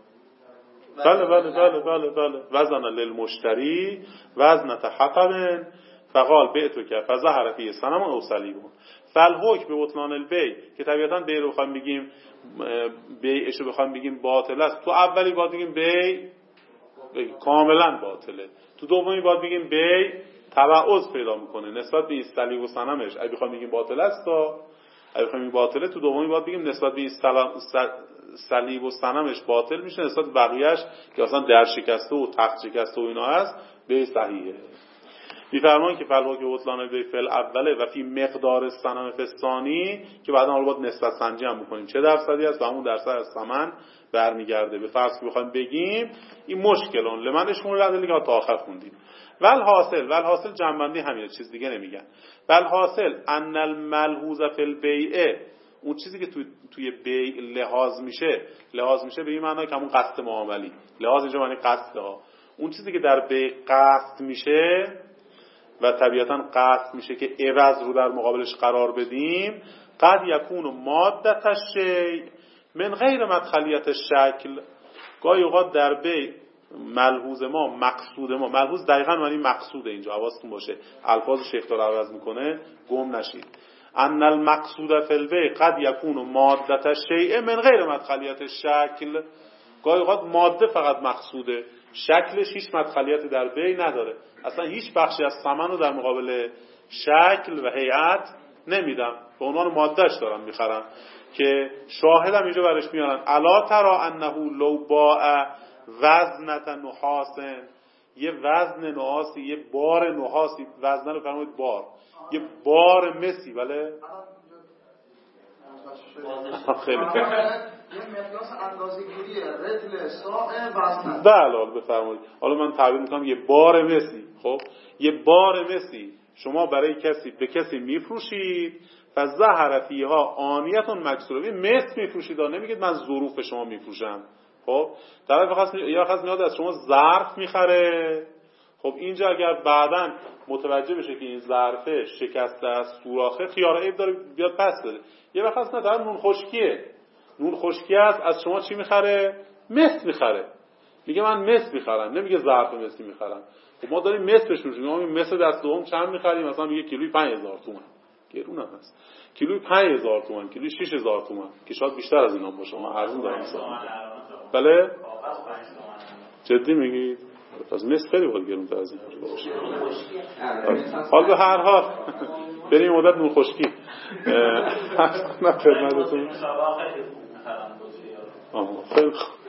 بله وزن للمشتری وزنة حطب فقال بعتو که فظهر فیه صنم او صلیب. فالحکم به بطلان البیع، که طبیعتا بیع رو بخوایم بگیم بیعش رو بخوایم بگیم باطل است، تو اولی باید بگیم بیع کاملا باطله، تو دومی باید بگیم بیع تبعض پیدا میکنه نسبت به این صلیب و صنمش. اگه بخوایم بگیم باطل است، اگه بخوایم بگیم باطله، تو دومی باید بگیم نسبت به این صلیب و صنمش باطل میشه، نسبت بقیه‌اش که اصلا در شکسته و تخت شکسته و اینا هست به صحیحه. میفرمان که فلوا که بطلان به فعل اوله و فی مقدار صنم فستانی، که بعدا حالا باید نسبت سنجی هم بکنیم چه درصدی است و همون درصد از ثمن برمیگرده. به فرض که بخوایم بگیم این مشکلون لمنشون لذلی که تا آخر خوندیم. والحاصل جنبندی همینه، چیز دیگه نمیگن. والحاصل ان الملحوظ فی البیع، اون چیزی که توی بیع لحاظ میشه به این معنی که همون قصد معاملی، لحاظ اینجا معنی قصد ها، اون چیزی که در بیع قصد میشه و طبیعتا قصد میشه که عوض رو در مقابلش قرار بدیم، قد یکون مادت الشیء من غیر مدخلیت شکل. گاهی اوقات در بیع ملحوظ ما، مقصود ما، ملحوظ دقیقاً معنی مقصوده، اینجا حواستون باشه الفاظ شیخ داره عوض میکنه گم نشید. ان المقصود فی البیع قد یکون مادت الشیء من غیر مدخلیت شکل، گاهی اوقات ماده فقط مقصوده، شکلش هیچ مدخلیت در بیع نداره، اصلا هیچ بخشی از ثمن رو در مقابل شکل و هیئت نمیدم، به عنوان مادهش دارم میخرم. که شاهد هم اینجا برش میارن الا ترى انه لو باع وزنة نحاس، یه وزن نحاسی، یه بار نحاسی، وزنه رو فرمایید بار، یه بار مسی، بله خیلی یه مقیاس اندازه‌گیری رتل ساق وزن. بله بفرمایید. حالا من تعبیر میکنم یه بار مسی. خب یه بار مسی شما برای کسی به کسی میفروشید، فظهر فیها آنیه مکسوره، مس میفروشید، نمیگید من ظروف به شما میفروشم. خب طرف یا خاص میاد از شما ظرف میخره، خب اینجا اگر بعداً متوجه بشه که این ظرفه شکسته از سوراخه، خیار عیب داره بیاد پس بده. یه وقت اصلا در نون خشکی است، از شما چی میخره؟ مس میخره، میگه من مس میخرم، نمیگه ظرف مسی میخرم. خب ما داریم مس بهش میگیم، ما مس دست دوم چند میخریم؟ مثلا میگه کیلویی 5000 تومان، گرون هم هست، کیلویی 5000 تومان، کیلویی 6000 تومان، که شاید بیشتر از اینا باشه، ما ارزون داریم حساب میکنیم. بله جدی میگید؟ پس مس خیلی باید گرونتر از این باشه. حال به هر حال بریم مدت نون خشکی نه خدمتتون. خیلی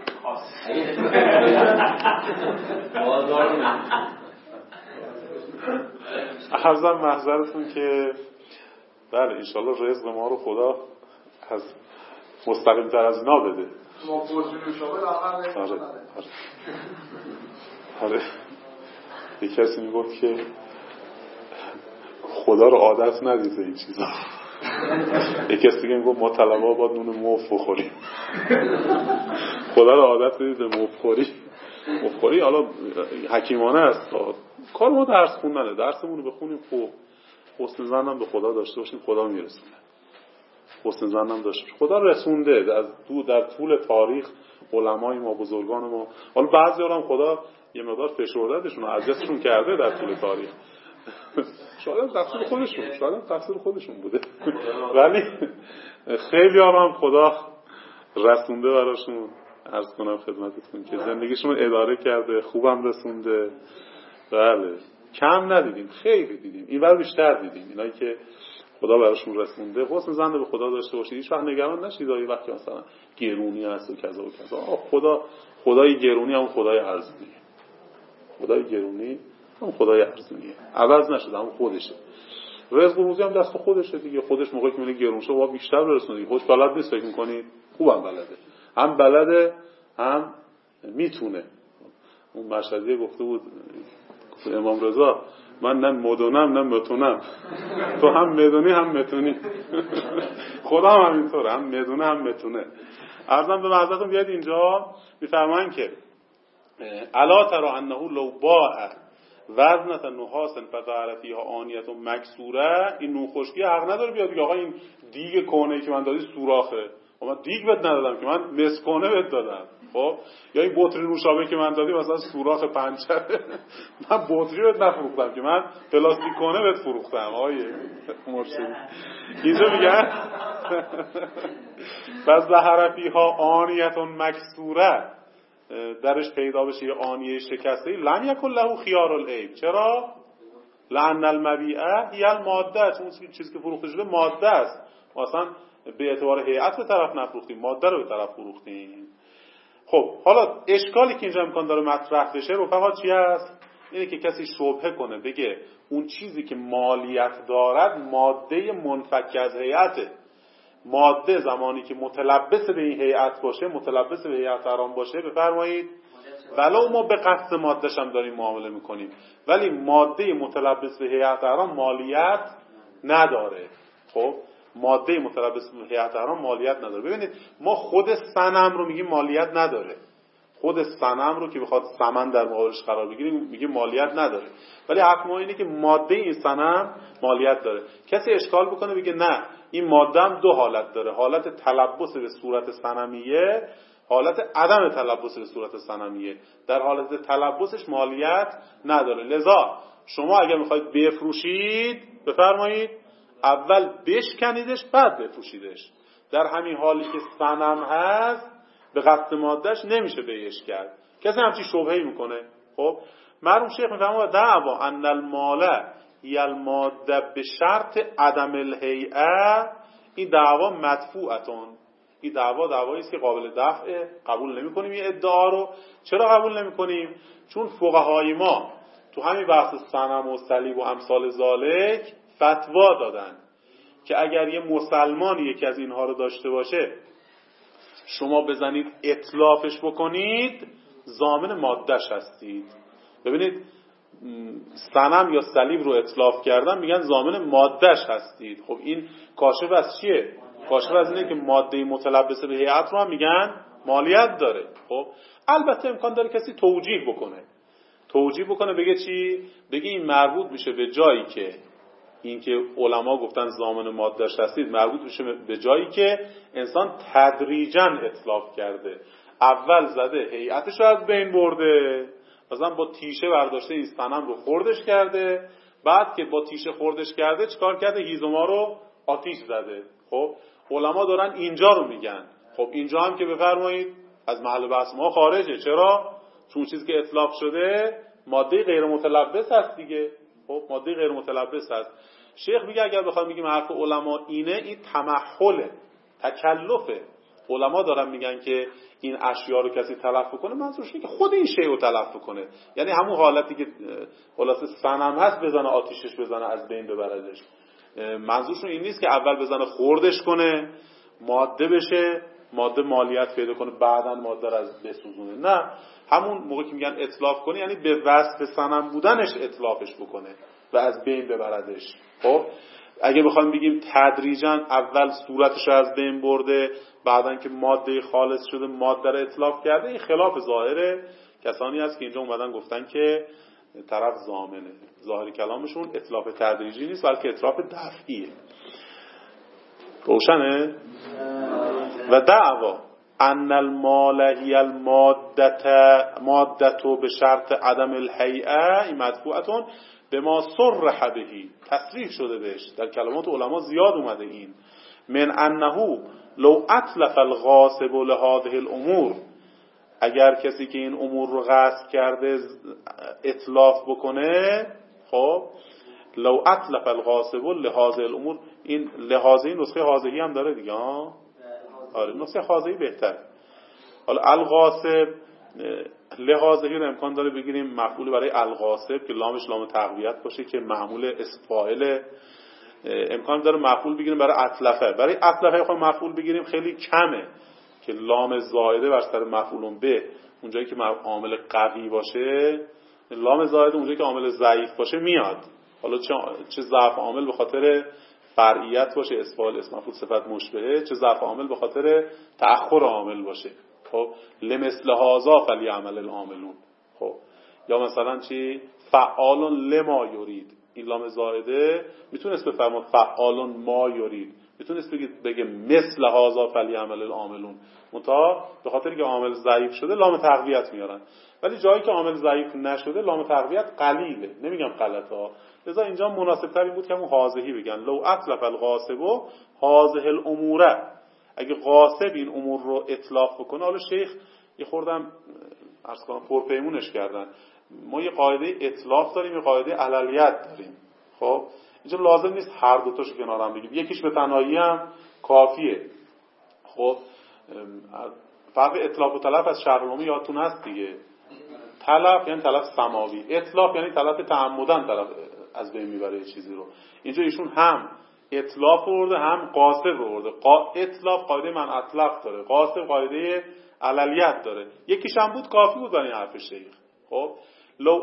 عرضم محضرتون که بله انشالله رزق ما رو خدا از مستقیم تر از اینا بده. آره یک کسی میگفت که خدا رو عادت ندیده این چیزا. یک کسی دیگه میگفت ما طلبا باید نون مفت بخوریم. خدا رو عادت ندیده مفخوری. حالا حکیمانه است، کار ما درس خوندنه، درسمون رو بخونیم، خوب حسن ظنم به خدا داشته باشیم، خدا میرسونه. حسن ظنم داشته. خدا رسونده در طول تاریخ علمای ما، بزرگان ما. حالا بعضی‌ها هم خدا یه مقدار فشردهشون و اذیتشون کرده در طول تاریخ. شاید تقصیر خودشون بوده. ولی خیلی هم خدا رسونده براشون. عرض کنم خدمتتون که زندگیشون اداره کرده، خوبم رسونده. بله، کم ندیدیم، خیلی دیدیم. اینور بیشتر دیدیم. اینایی که خدا براشون رسونده، حسن ظن به خدا داشته باشید. هیچ وقت نگران نشید این وقتی مثلا گرونی هست و کذا و کذا. خدای گرونی هم خدای ارزونیه. خدای گرونی هم خدای ارزونیه. عوض نشده، هم خودشه. رزق و روزی هم دست خودشه دیگه. خودش موقعی که میگه گرون شه با بیشتر برسونه دیگه. خودش بلد نیست فکر می‌کنید؟ خوبم بلده. هم بلده، هم میتونه. اون مشهدیه گفته بود امام رضا، من نه مدونم نه متونم. تو هم مدونی هم متونی. خدا هم همینطوره، هم مدونه هم متونه. عرضم به معذرتون بیاد اینجا میفرمایند که الا ترى انه لو باع وزنه نحاس فظهر فيها آنیه مکسوره. این نوخشکی حق نداره بیاد بگه آقا این دیگ کهنه‌ای که من دادی سوراخه. من دیگ بهت ندادم که، من مسکونه بهت دادم. خب یا این بطری نوشابه که من دادی مثلا سوراخ پنچره. من بطری بهت نفروختم که، من پلاستیک کنه بهت فروختم. آیه مرشد اینجا میگن بس ظهر فیها آنیه مکسوره، درش پیدا بشه یه آنیه شکسته، لم یکن له خیار العیب. چرا؟ لأن المبیعه هی الماده، اون چیزی که فروخته شده ماده است. مثلا به اعتبار هیئت به طرف نفروختیم، ماده رو به طرف فروختیم. خب حالا اشکالی که اینجا امکان داره مطرح بشه رفقا چی است؟ اینه که کسی شبهه کنه بگه اون چیزی که مالیت دارد ماده منفک از هیئته. ماده زمانی که متلبس به این هیئت باشه، متلبس به هیئت حرام باشه، بفرمایید ولو ما به قصد ماده‌ش هم داریم معامله میکنیم، ولی ماده متلبس به هیئت حرام مالیت نداره. خب ماده متلبس به هیئت حرام مالیت نداره. ببینید ما خود صنم رو میگیم مالیت نداره. خود صنم رو که بخواد سمن در مقابلش قرار بگیریم میگیم مالیت نداره. ولی حق ما اینه که ماده این صنم مالیت داره. کسی اشکال بکنه بگه نه این ماده هم دو حالت داره، حالت تلبس به صورت صنمیه، حالت عدم تلبس به صورت صنمیه. در حالت تلبسش مالیت نداره. لذا شما اگر میخواید بفروشید بفرمایید اول بشکنیدش بعد بفروشیدش. در همین حالی که صنم هست به قصد مادهش نمیشه بیعش کرد. کسی همچین شبهه‌ای میکنه. خب مرحوم شیخ میفرماید دعوا ان المال هی الماده به شرط عدم الهیئه. این دعوا مدفوعتون، این دعوایی است که قابل دفعه. قبول نمی‌کنیم این ادعا رو. چرا قبول نمی‌کنیم؟ چون فقهای ما تو همین بحث صنم و صلیب و امثال ذالک فتوا دادن که اگر یه مسلمانی یکی از اینها رو داشته باشه شما بزنید اتلافش بکنید ضامن مادهش هستید. ببینید صنم یا صلیب رو اتلاف کردن میگن ضامن مادهش هستید. خب این کاشف از چیه؟ کاشف از اینه که ماده متلبسه به هیئت رو هم میگن مالیت داره. خب البته امکان داره کسی توجیه بکنه بگه چی؟ بگه این مربوط میشه به جایی که این که علما گفتن ضامن مادهش هستید مربوط میشه به جایی که انسان تدریجاً اتلاف کرده. اول زده هیئتش رو از بین برده، مثلا با تیشه برداشته این صنم رو خوردش کرده، بعد که با تیشه خوردش کرده چیکار کرده؟ هیزوما رو آتیش زده. خب علما دارن اینجا رو میگن. خب اینجا هم که بفرمایید از محل بحث ما خارجه. چرا؟ چون چیزی که اتلاف شده ماده غیر متلبس هست دیگه. خب ماده غیر متلبس هست. شیخ میگه اگر بخوام بگیم حرف علما اینه، این تمحله، تکلفه. علما دارن میگن که این اشیاء رو کسی تلف کنه، منظورش اینه که خود این شی رو تلف کنه. یعنی همون حالتی که خلاصه صنم هست بزنه آتیشش بزنه از بین ببردش. منظورشون این نیست که اول بزنه خوردش کنه ماده بشه، ماده مالیت پیدا کنه بعداً ماده رو از بسوزونه. نه، همون موقع که میگن اتلاف کنه یعنی به وصف صنم بودنش اتلافش بکنه و از بین ببردش. خب اگه بخوایم بگیم تدریجاً اول صورتش رو از بین برده بعداً که ماده خالص شده ماده رو اتلاف کرده، این خلاف ظاهر کسانی هست که اینجا اومدن گفتن که طرف ضامنه. ظاهر کلامشون اتلاف تدریجی نیست بلکه اتلاف دفعیه. روشنه؟ و دعوا ان المال هی المادتو به شرط عدم الهیئه مدفوعتون به ما صرح بهی، تصریح شده بهش در کلمات علما زیاد اومده این من انه لو اتلف الغاصب لهذه الامور، اگر کسی که این امور رو غصب کرده اتلاف بکنه، خب لو اتلف الغاصب لهذه الامور، این لهذه نسخه هذهی هم داره دیگه ها، آره نسخه هذهی بهتر. حالا الغاصب لهذهی رو امکان داره بگیریم مفعول برای الغاصب که لامش لام تقویت باشه که معمول اسم فاعل، امکان داره مفعول بگیریم برای اتلفه. برای اتلفه خب مفعول بگیریم خیلی کمه که لام زائده بر سر مفعول به اونجایی که عامل قوی باشه، لام زائده اونجایی که عامل ضعیف باشه میاد. حالا چه ضعف عامل به خاطر فرعیت باشه، اسم فاعل اسم مفعول صفت مشبهه، چه ضعف عامل به خاطر تأخر عامل باشه. خب لمثل هذا فلیعمل العاملون. خب یا مثلا چی؟ فعال لما یرید، این لام زائده میتونست بفرماد فعال ما یرید، میتونست بگه مثل هذا فلیعمل العاملون، منتها به خاطر که عامل ضعیف شده لام تقویت میارن. ولی جایی که عامل ضعیف نشده لام تقویت قلیله، نمیگم غلطه ها، لذا اینجا مناسب تر این بود که همون هازهی بگن لو اتلف الغاصب هازه الاموره، اگه غاصب این امور رو اطلاق بکنه. حالا شیخ یه خوردم عرض کنم پرپیمونش کردن، ما یه قاعده اطلاق داریم، یه قاعده عللیت داریم. خب اینجا لازم نیست هر دو تاشو کنار هم بگیم، یکیش به تنهایی هم کافیه. خب فرق اطلاق و تلف از شرح العموم یادتون هست دیگه، تلف یعنی تلف سماوی، اطلاق یعنی تلف تعمدن تلف از بین میبره چیزی رو. اینجا ایشون هم اطلاق ورده هم قاصب ورده. اطلاق قاعده من اطلق داره، قاصب قاعده عللیت داره، یکیش هم بود کافی بود برای حرف شیخ. خب لو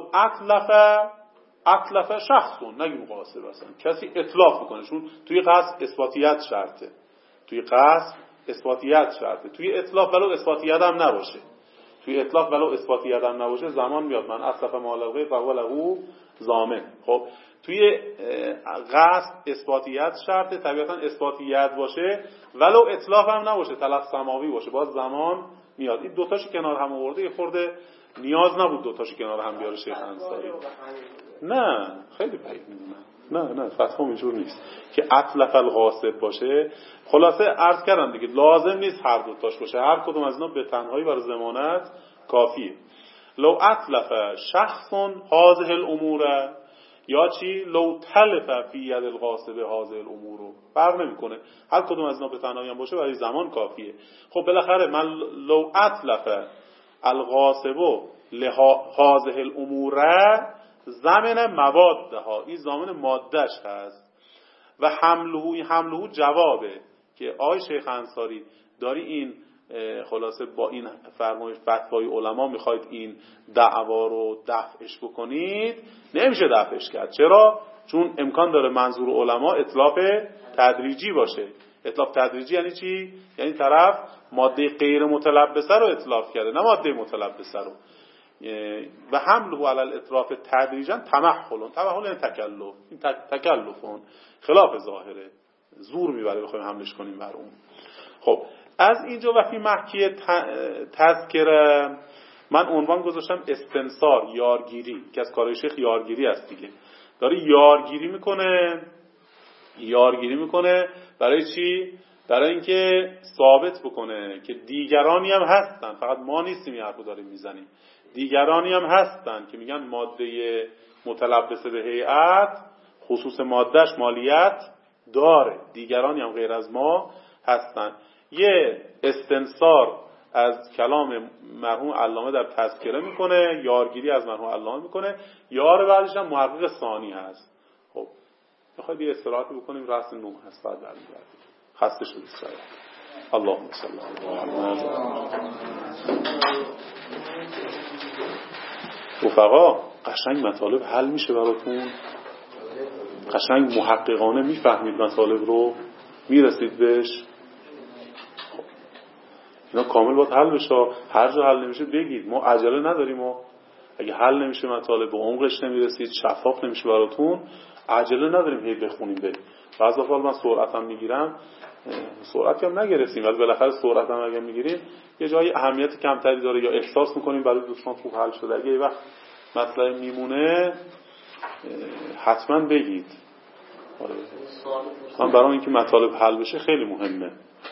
اطلف شخصون، نگیم قاصب اصلا، کسی اطلاق بکنه، چون توی قصد اثباتیت شرطه، توی قصد اثباتیت شرطه، توی اطلاق ولو اثباتیت هم نباشه، توی اطلاق ولو اثباتیت هم نباشه زمان میاد من اطلف مالغه فهو له ضامن. خب توی قصد اثباتیت شرطه، طبیعتا اثباتیت باشه ولو اطلاق هم نباشه، تلف سماوی باشه، باز زمان میاد. این دوتاشو کنار هم آورده، یه خورده نیاز نبود دوتاشو کنار هم بیاره شیخ انصاری. نه خیلی بعید میدونم، نه فتحام اینجور نیست که اطلف الغاصب باشه. خلاصه عرض کردم دیگه لازم نیست هر دوتاش باشه، هر کدوم از اینا به تنهایی برای ضمانت کافیه. لو اطلف شخص هذه الامور، یا چی؟ لو تلف فی ید الغاصب هذه الامور، فرق نمیکنه، هر کدوم از اینا به تنهایی هم باشه برای زمان کافیه. خب بالاخره من لو اطلف الغاصب هذه الامور زمن موادها، این زمان مادهش هست، و حمله جوابه که آی شیخ انصاری داری این خلاصه با این فرمای فتوای علما میخواید این دعوا رو دفعش بکنید، نمیشه دفعش کرد. چرا؟ چون امکان داره منظور علما اطلاف تدریجی باشه. اطلاف تدریجی یعنی چی؟ یعنی طرف ماده غیر متلبسه رو اطلاف کرده، نه ماده متلبسه رو. و حمله علی الاطراف تدریجا تمحل یعنی تکلف، این تکلفون خلاف ظاهره، زور میبره بخوایم حملش کنیم بر اون. خب از اینجا وقتی محکی تذکره من عنوان گذاشتم استنصار، یارگیری، که از کارهای شیخ یارگیری است دیگه، داره یارگیری میکنه برای چی؟ برای اینکه ثابت بکنه که دیگرانی هم هستن، فقط ما نیستیم این حرفو داریم میزنیم، دیگرانی هم هستن که میگن ماده متلبسه به هیئت خصوص مادهش مالیت داره، دیگرانی هم غیر از ما هستن. یه استنصار از کلام مرحوم علامه در تذکره میکنه، یارگیری از مرحوم علامه میکنه، یار بعدش هم محقق ثانی هست. خب میخواید یه استراحتی بکنیم، رأس 9 هست بعد برمیگردیم. خسته شدید شاید. اللهم صل علی محمد. رفقا قشنگ مطالب حل میشه براتون، قشنگ محققانه میفهمید مطالب رو، میرسید بهش. اینا کامل باید حل بشه، هر جا حل نمیشه بگید، ما عجله نداریم، ما اگه حل نمیشه مطالب به عمقش نمیرسید، شفاف نمیشه براتون، عجله نداریم هی بخونیم بریم. بعضی وقتا من سرعتم میگیرم، سرعتی هم نگرفتیم ولی بالاخره سرعتم اگه میگیریم یه جایی اهمیت کمتری داره یا احساس میکنیم برای دوستان خوب حل شده. اگه یه وقت مطلب میمونه حتما بگید. من برای اینکه مطالب حل بشه خیلی مهمه.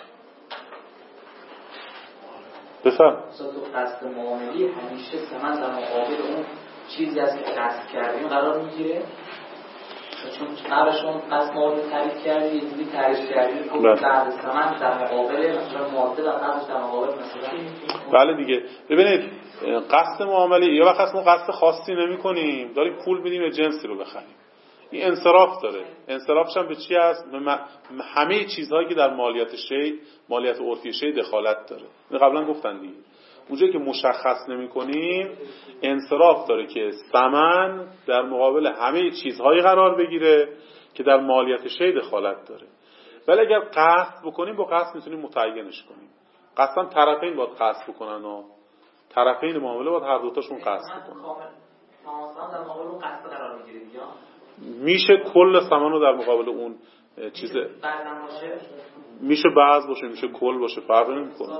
بفهم تو قصد معاملی همیشه ثمن در مقابل اون چیزی است که قصد کردیم قرار میگیره، چون قبلشون قصد معامله تعریف کردی یه جوری تعریف کردی که بعد ثمن در مقابل مثلا ماده و قصد در مقابل مثلا. بله دیگه. ببینید قصد معامله یا وقت ما قصد خاصی نمی کنیم، داریم پول میدیم یه جنسی رو بخریم، این انصراف داره. انصرافش هم به چی هست؟ همه چیزهایی که در مالیات شی، مالیات عرفی شی دخالت داره. این قبلا گفتن دیگه. اونجایی که مشخص نمی کنیم انصراف داره که ثمن در مقابل همه چیزهایی قرار بگیره که در مالیات شی دخالت داره. ولی اگر قصد بکنیم با قصد میتونیم متعینش کنیم. قصداً طرفین باید قصد بکنن و طرفین معامله باید هر دوتاشون قصد بکنن. مثلا در مقابل اون قصد قرار میگیره دیگه. میشه کل ثمن رو در مقابل اون چیزه. میشه بعض باشه، میشه کل باشه، فرقی نمیکنه.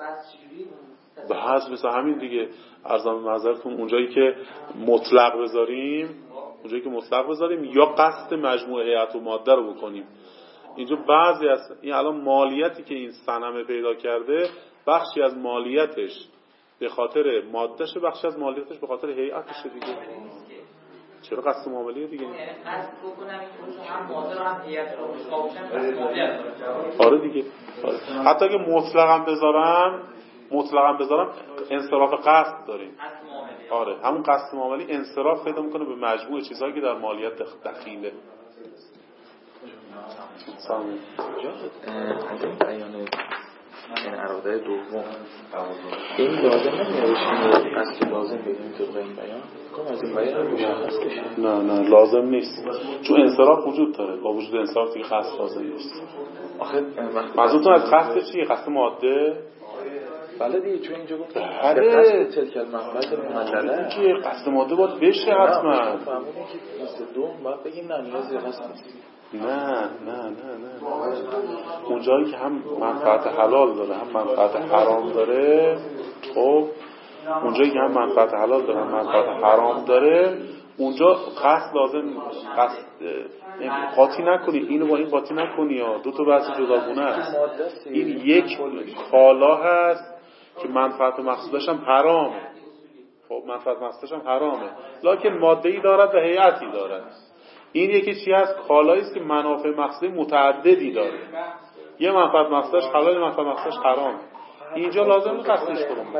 بعض مثل همین دیگه. عرضم معذرتون اونجایی که مطلق بذاریم یا قصد مجموعه هیئت و ماده رو بکنیم. اینجا بعضی از این الان مالیتی که این صنم پیدا کرده بخشی از مالیتش به خاطر مادهش، بخشی از مالیتش به خاطر هیئتشه دیگه. چرا قصد معامله دیگه؟ قصد بکنم این هم ماده رو هم هیئت رو مشابهشن. آره دیگه. آره. حتی اگه مطلقاً بذارم انصراف قصد داریم. آره همون قصد معامله انصراف پیدا میکنه به مجموعه چیزهایی که در مالیات دخیله. بیان این اراده دوم این لازم نمیشه قصد لازم بگیم تو این بیان کم از این بیان مشخص بشه. نه لازم نیست، چون انصراف وجود داره. با وجود انصراف دیگه قصد لازم نیست. آخه منظورتون از قصد چیه؟ قصد ماده؟ بله دیگه، چون اینجا گفتم قصد تلکل محمد محلله که قصد ماده باید بشه حتما. فهمیدیم که قصد دوم باید بگیم نه نیازی قصد نیست. نه اونجایی که هم منفعت حلال داره هم منفعت حرام داره، خب اونجایی که هم منفعت حلال داره هم منفعت حرام داره اونجا قصد لازم نیست. قصد قاطی نکنی، اینو با این قاطی نکنی یا دو تا بحث جداگونه است. این یک کالا هست که منفعت مقصودش هم حرامه. خب منفعت مقصودش هم حرامه لکن ماده‌ای دارد و هیئتی دارد. این یکی چی هست؟ کالایی است که منافع مقصودی متعددی داره. یه منفعت مقصودش حلال، یه منفعت مقصودش حرام. اینجا لازم نیست قصدش کنم.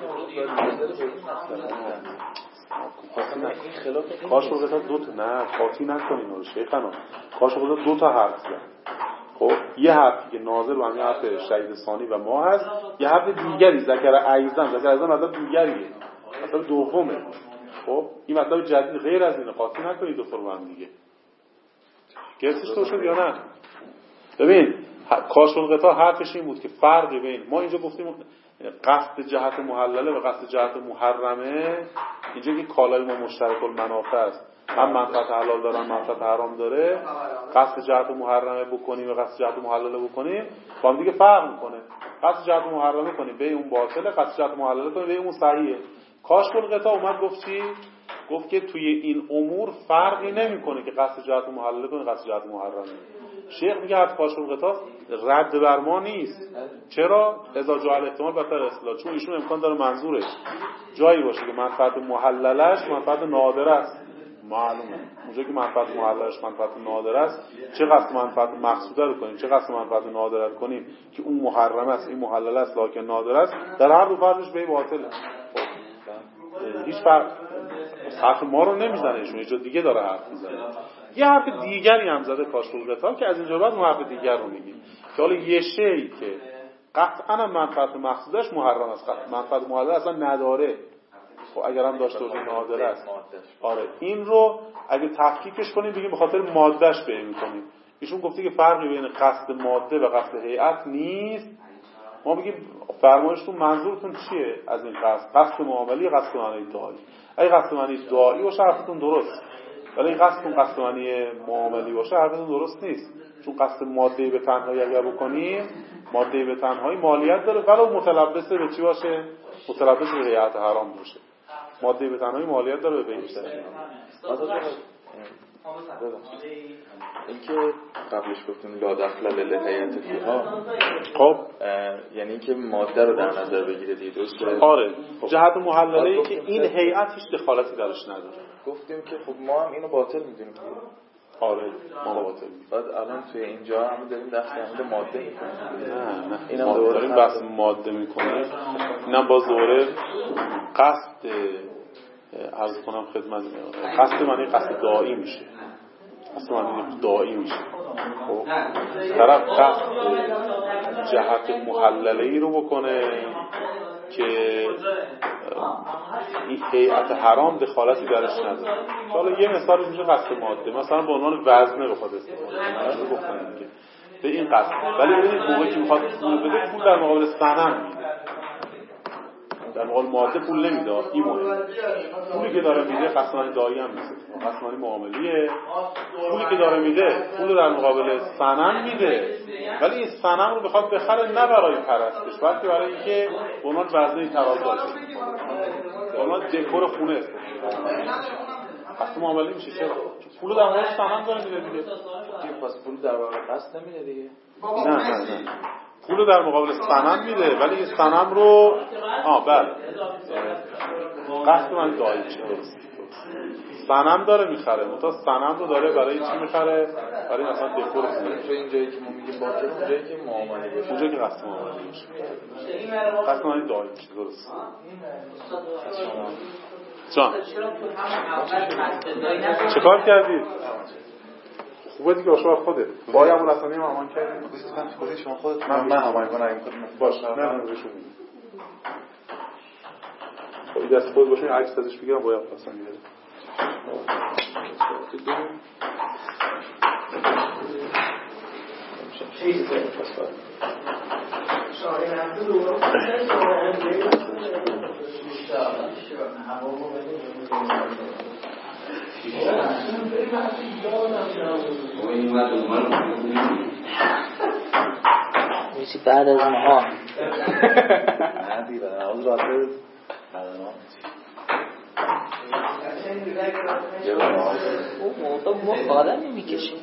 کاش بگذار دو تا نه قاطی نکنین رو شیخانا. کاش بگذار دو تا حرف زد. خب یه حرفی که ناظر و همین حرف شهید ثانی و ما هست، یه حرف دیگری ذکر ایضا مطلب دیگریه، مطلب دومه. خب این مطلب جدید غیر از اینه. قاطی نکنید دو تا رو هم دیگه. گرفتش تو شد یا نه؟ ببین کاشف الغطا حرفش این بود که فرقی بین ما اینجا گفتیم قصد جهت محلله و قصد جهت محرمه. اینجا که کالای ما مشترک المنافع است، هم منفعت حلال داره هم منفعت حرام داره. قصد جهت محرمه بکنیم و قصد جهت محلله بکنیم با هم دیگه فرق میکنه. قصد جهت محرمه کنیم به اون باطله، قصد جهت محلله کنیم به اون صحیحه. کاشف الغطا اومد گفت چی؟ گفت که توی این امور فرقی نمیکنه که قصد جهت محلله کنه قصد جهت محرمه. شیخ میگه حرف کاشف الغطا رد بر ما نیست. چرا؟ اذا جعل احتمال بطل اصلاح، چون ایشون امکان داره منظورش جایی باشه که منفعت محللش منفعت نادر است. معلومه اونجا که منفعت محللش منفعت نادر است، چه قصد منفعت مقصوده رو کنیم چه قصد منفعت نادر رو کنیم که اون محرم است این محلل است لکن نادر است، در هر دو فرضش به باطله. هیچ فرق حرف ما رو نمیزنه، ایشون یه جا دیگه داره حرف میزنه. یه حرف دیگری هم زده کاشف الغطا که از اینجا بعد ما حرف دیگر رو میگیم که حالا یه شی که قطعا منفعت مقصودش محرم است، منفعت محلل اصلا نداره، خب اگر هم داشته باشه نادر است. آره این رو اگه تفکیکش کنیم بگیم به خاطر مادهش بیان می‌کنیم. ایشون گفته که فرقی بین قصد ماده و قصد هیئت نیست. ما بگیم فرمایشتون منظورتون چیه از این قصد معاملی، قصد معنی دعایی. اگه قصد معنی دعایی باشه حرفتون درست، ولی این قصد معنی معاملی باشه حرفتون درست نیست، چون قصد ماده به تنهایی اگر بکنیم، ماده به تنهایی مالیت داره ولو متلبس به چی باشه؟ متلبس به هیئت حرام باشه. ماده به تنهایی مالیت داره به بیشتر. این که قبلش گفتیم لا دخل للهیئت فیها، خب یعنی که ماده رو در نظر بگیره دیگه، درسته؟ آره، جهت محلله ای که این هیئت هیچ دخالتی درش نداره. گفتیم که خب ما هم اینو باطل میدونیم. آره ما باطل میدونیم. بعد الان توی اینجا هم داریم بحث در ماده میکنیم. نه اینم ما دوباره داریم بحث ماده میکنیم. اینم باز دوباره قصد عرض کنم خدمت، قصد معنی قصد دائی میشه. قصد معنی دائی میشه. خب طرف قصد جهت محلله ای رو بکنه که این هیئت حرام دخالتی درش نداره. حالا یه مثالش میشه قصد ماده، مثلا به عنوان وزنه بخواد استفاده بکنه دیگه به این قصد. ولی ببینید موقعی که میخواد پول بده، پول در مقابل صنم میده، در مقابل ماده پول نمیده. این مهمه. پولی که داره میده قسمانی دایی هم نیست، قسمانی معاملیه. پولی که داره میده پول در مقابل صنم میده، ولی این صنم رو بخواد بخره نه برای پرستش، بلکه برای اینکه به عنوان وزنه تراز باشه، به عنوان دکور خونه استفاده. قسم معامله میشه. چرا؟ پول در مقابل صنم داره میده دیگه. پس پول در واقع قصد نمیده دیگه. نه پول در مقابل صنم میده، ولی این صنم رو بله قصد من دایی میشه. صنم داره میخره، منتها صنم رو داره برای چی میخره؟ برای مثلا دکور خونه. تو اینجایی که ما میگیم باطل، اونجایی که معامله باشه، اونجایی که قصد معامله میشه، قصد من دایی میشه. درست. جان چه کار کردید؟ خوبه دیگه، آشوار خودت باید همون اصلا همان کردیم. خودی شما خودت من همان کنم باشه. نه نمیشون خب دست خود باشه عکس ازش بگیرم باید اصلا میده. میشه بعد از نهار. نه دیگه از راته اون موقع مخالم نمیکشیم.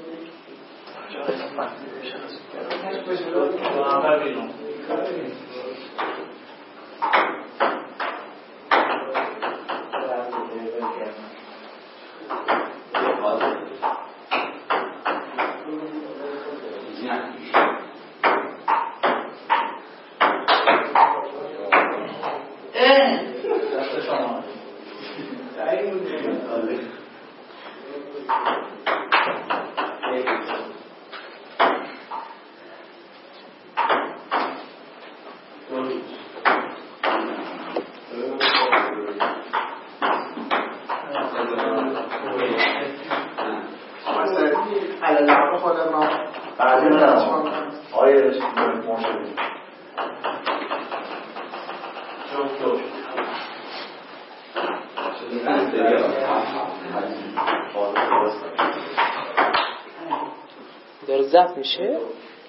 داره ضبط میشه؟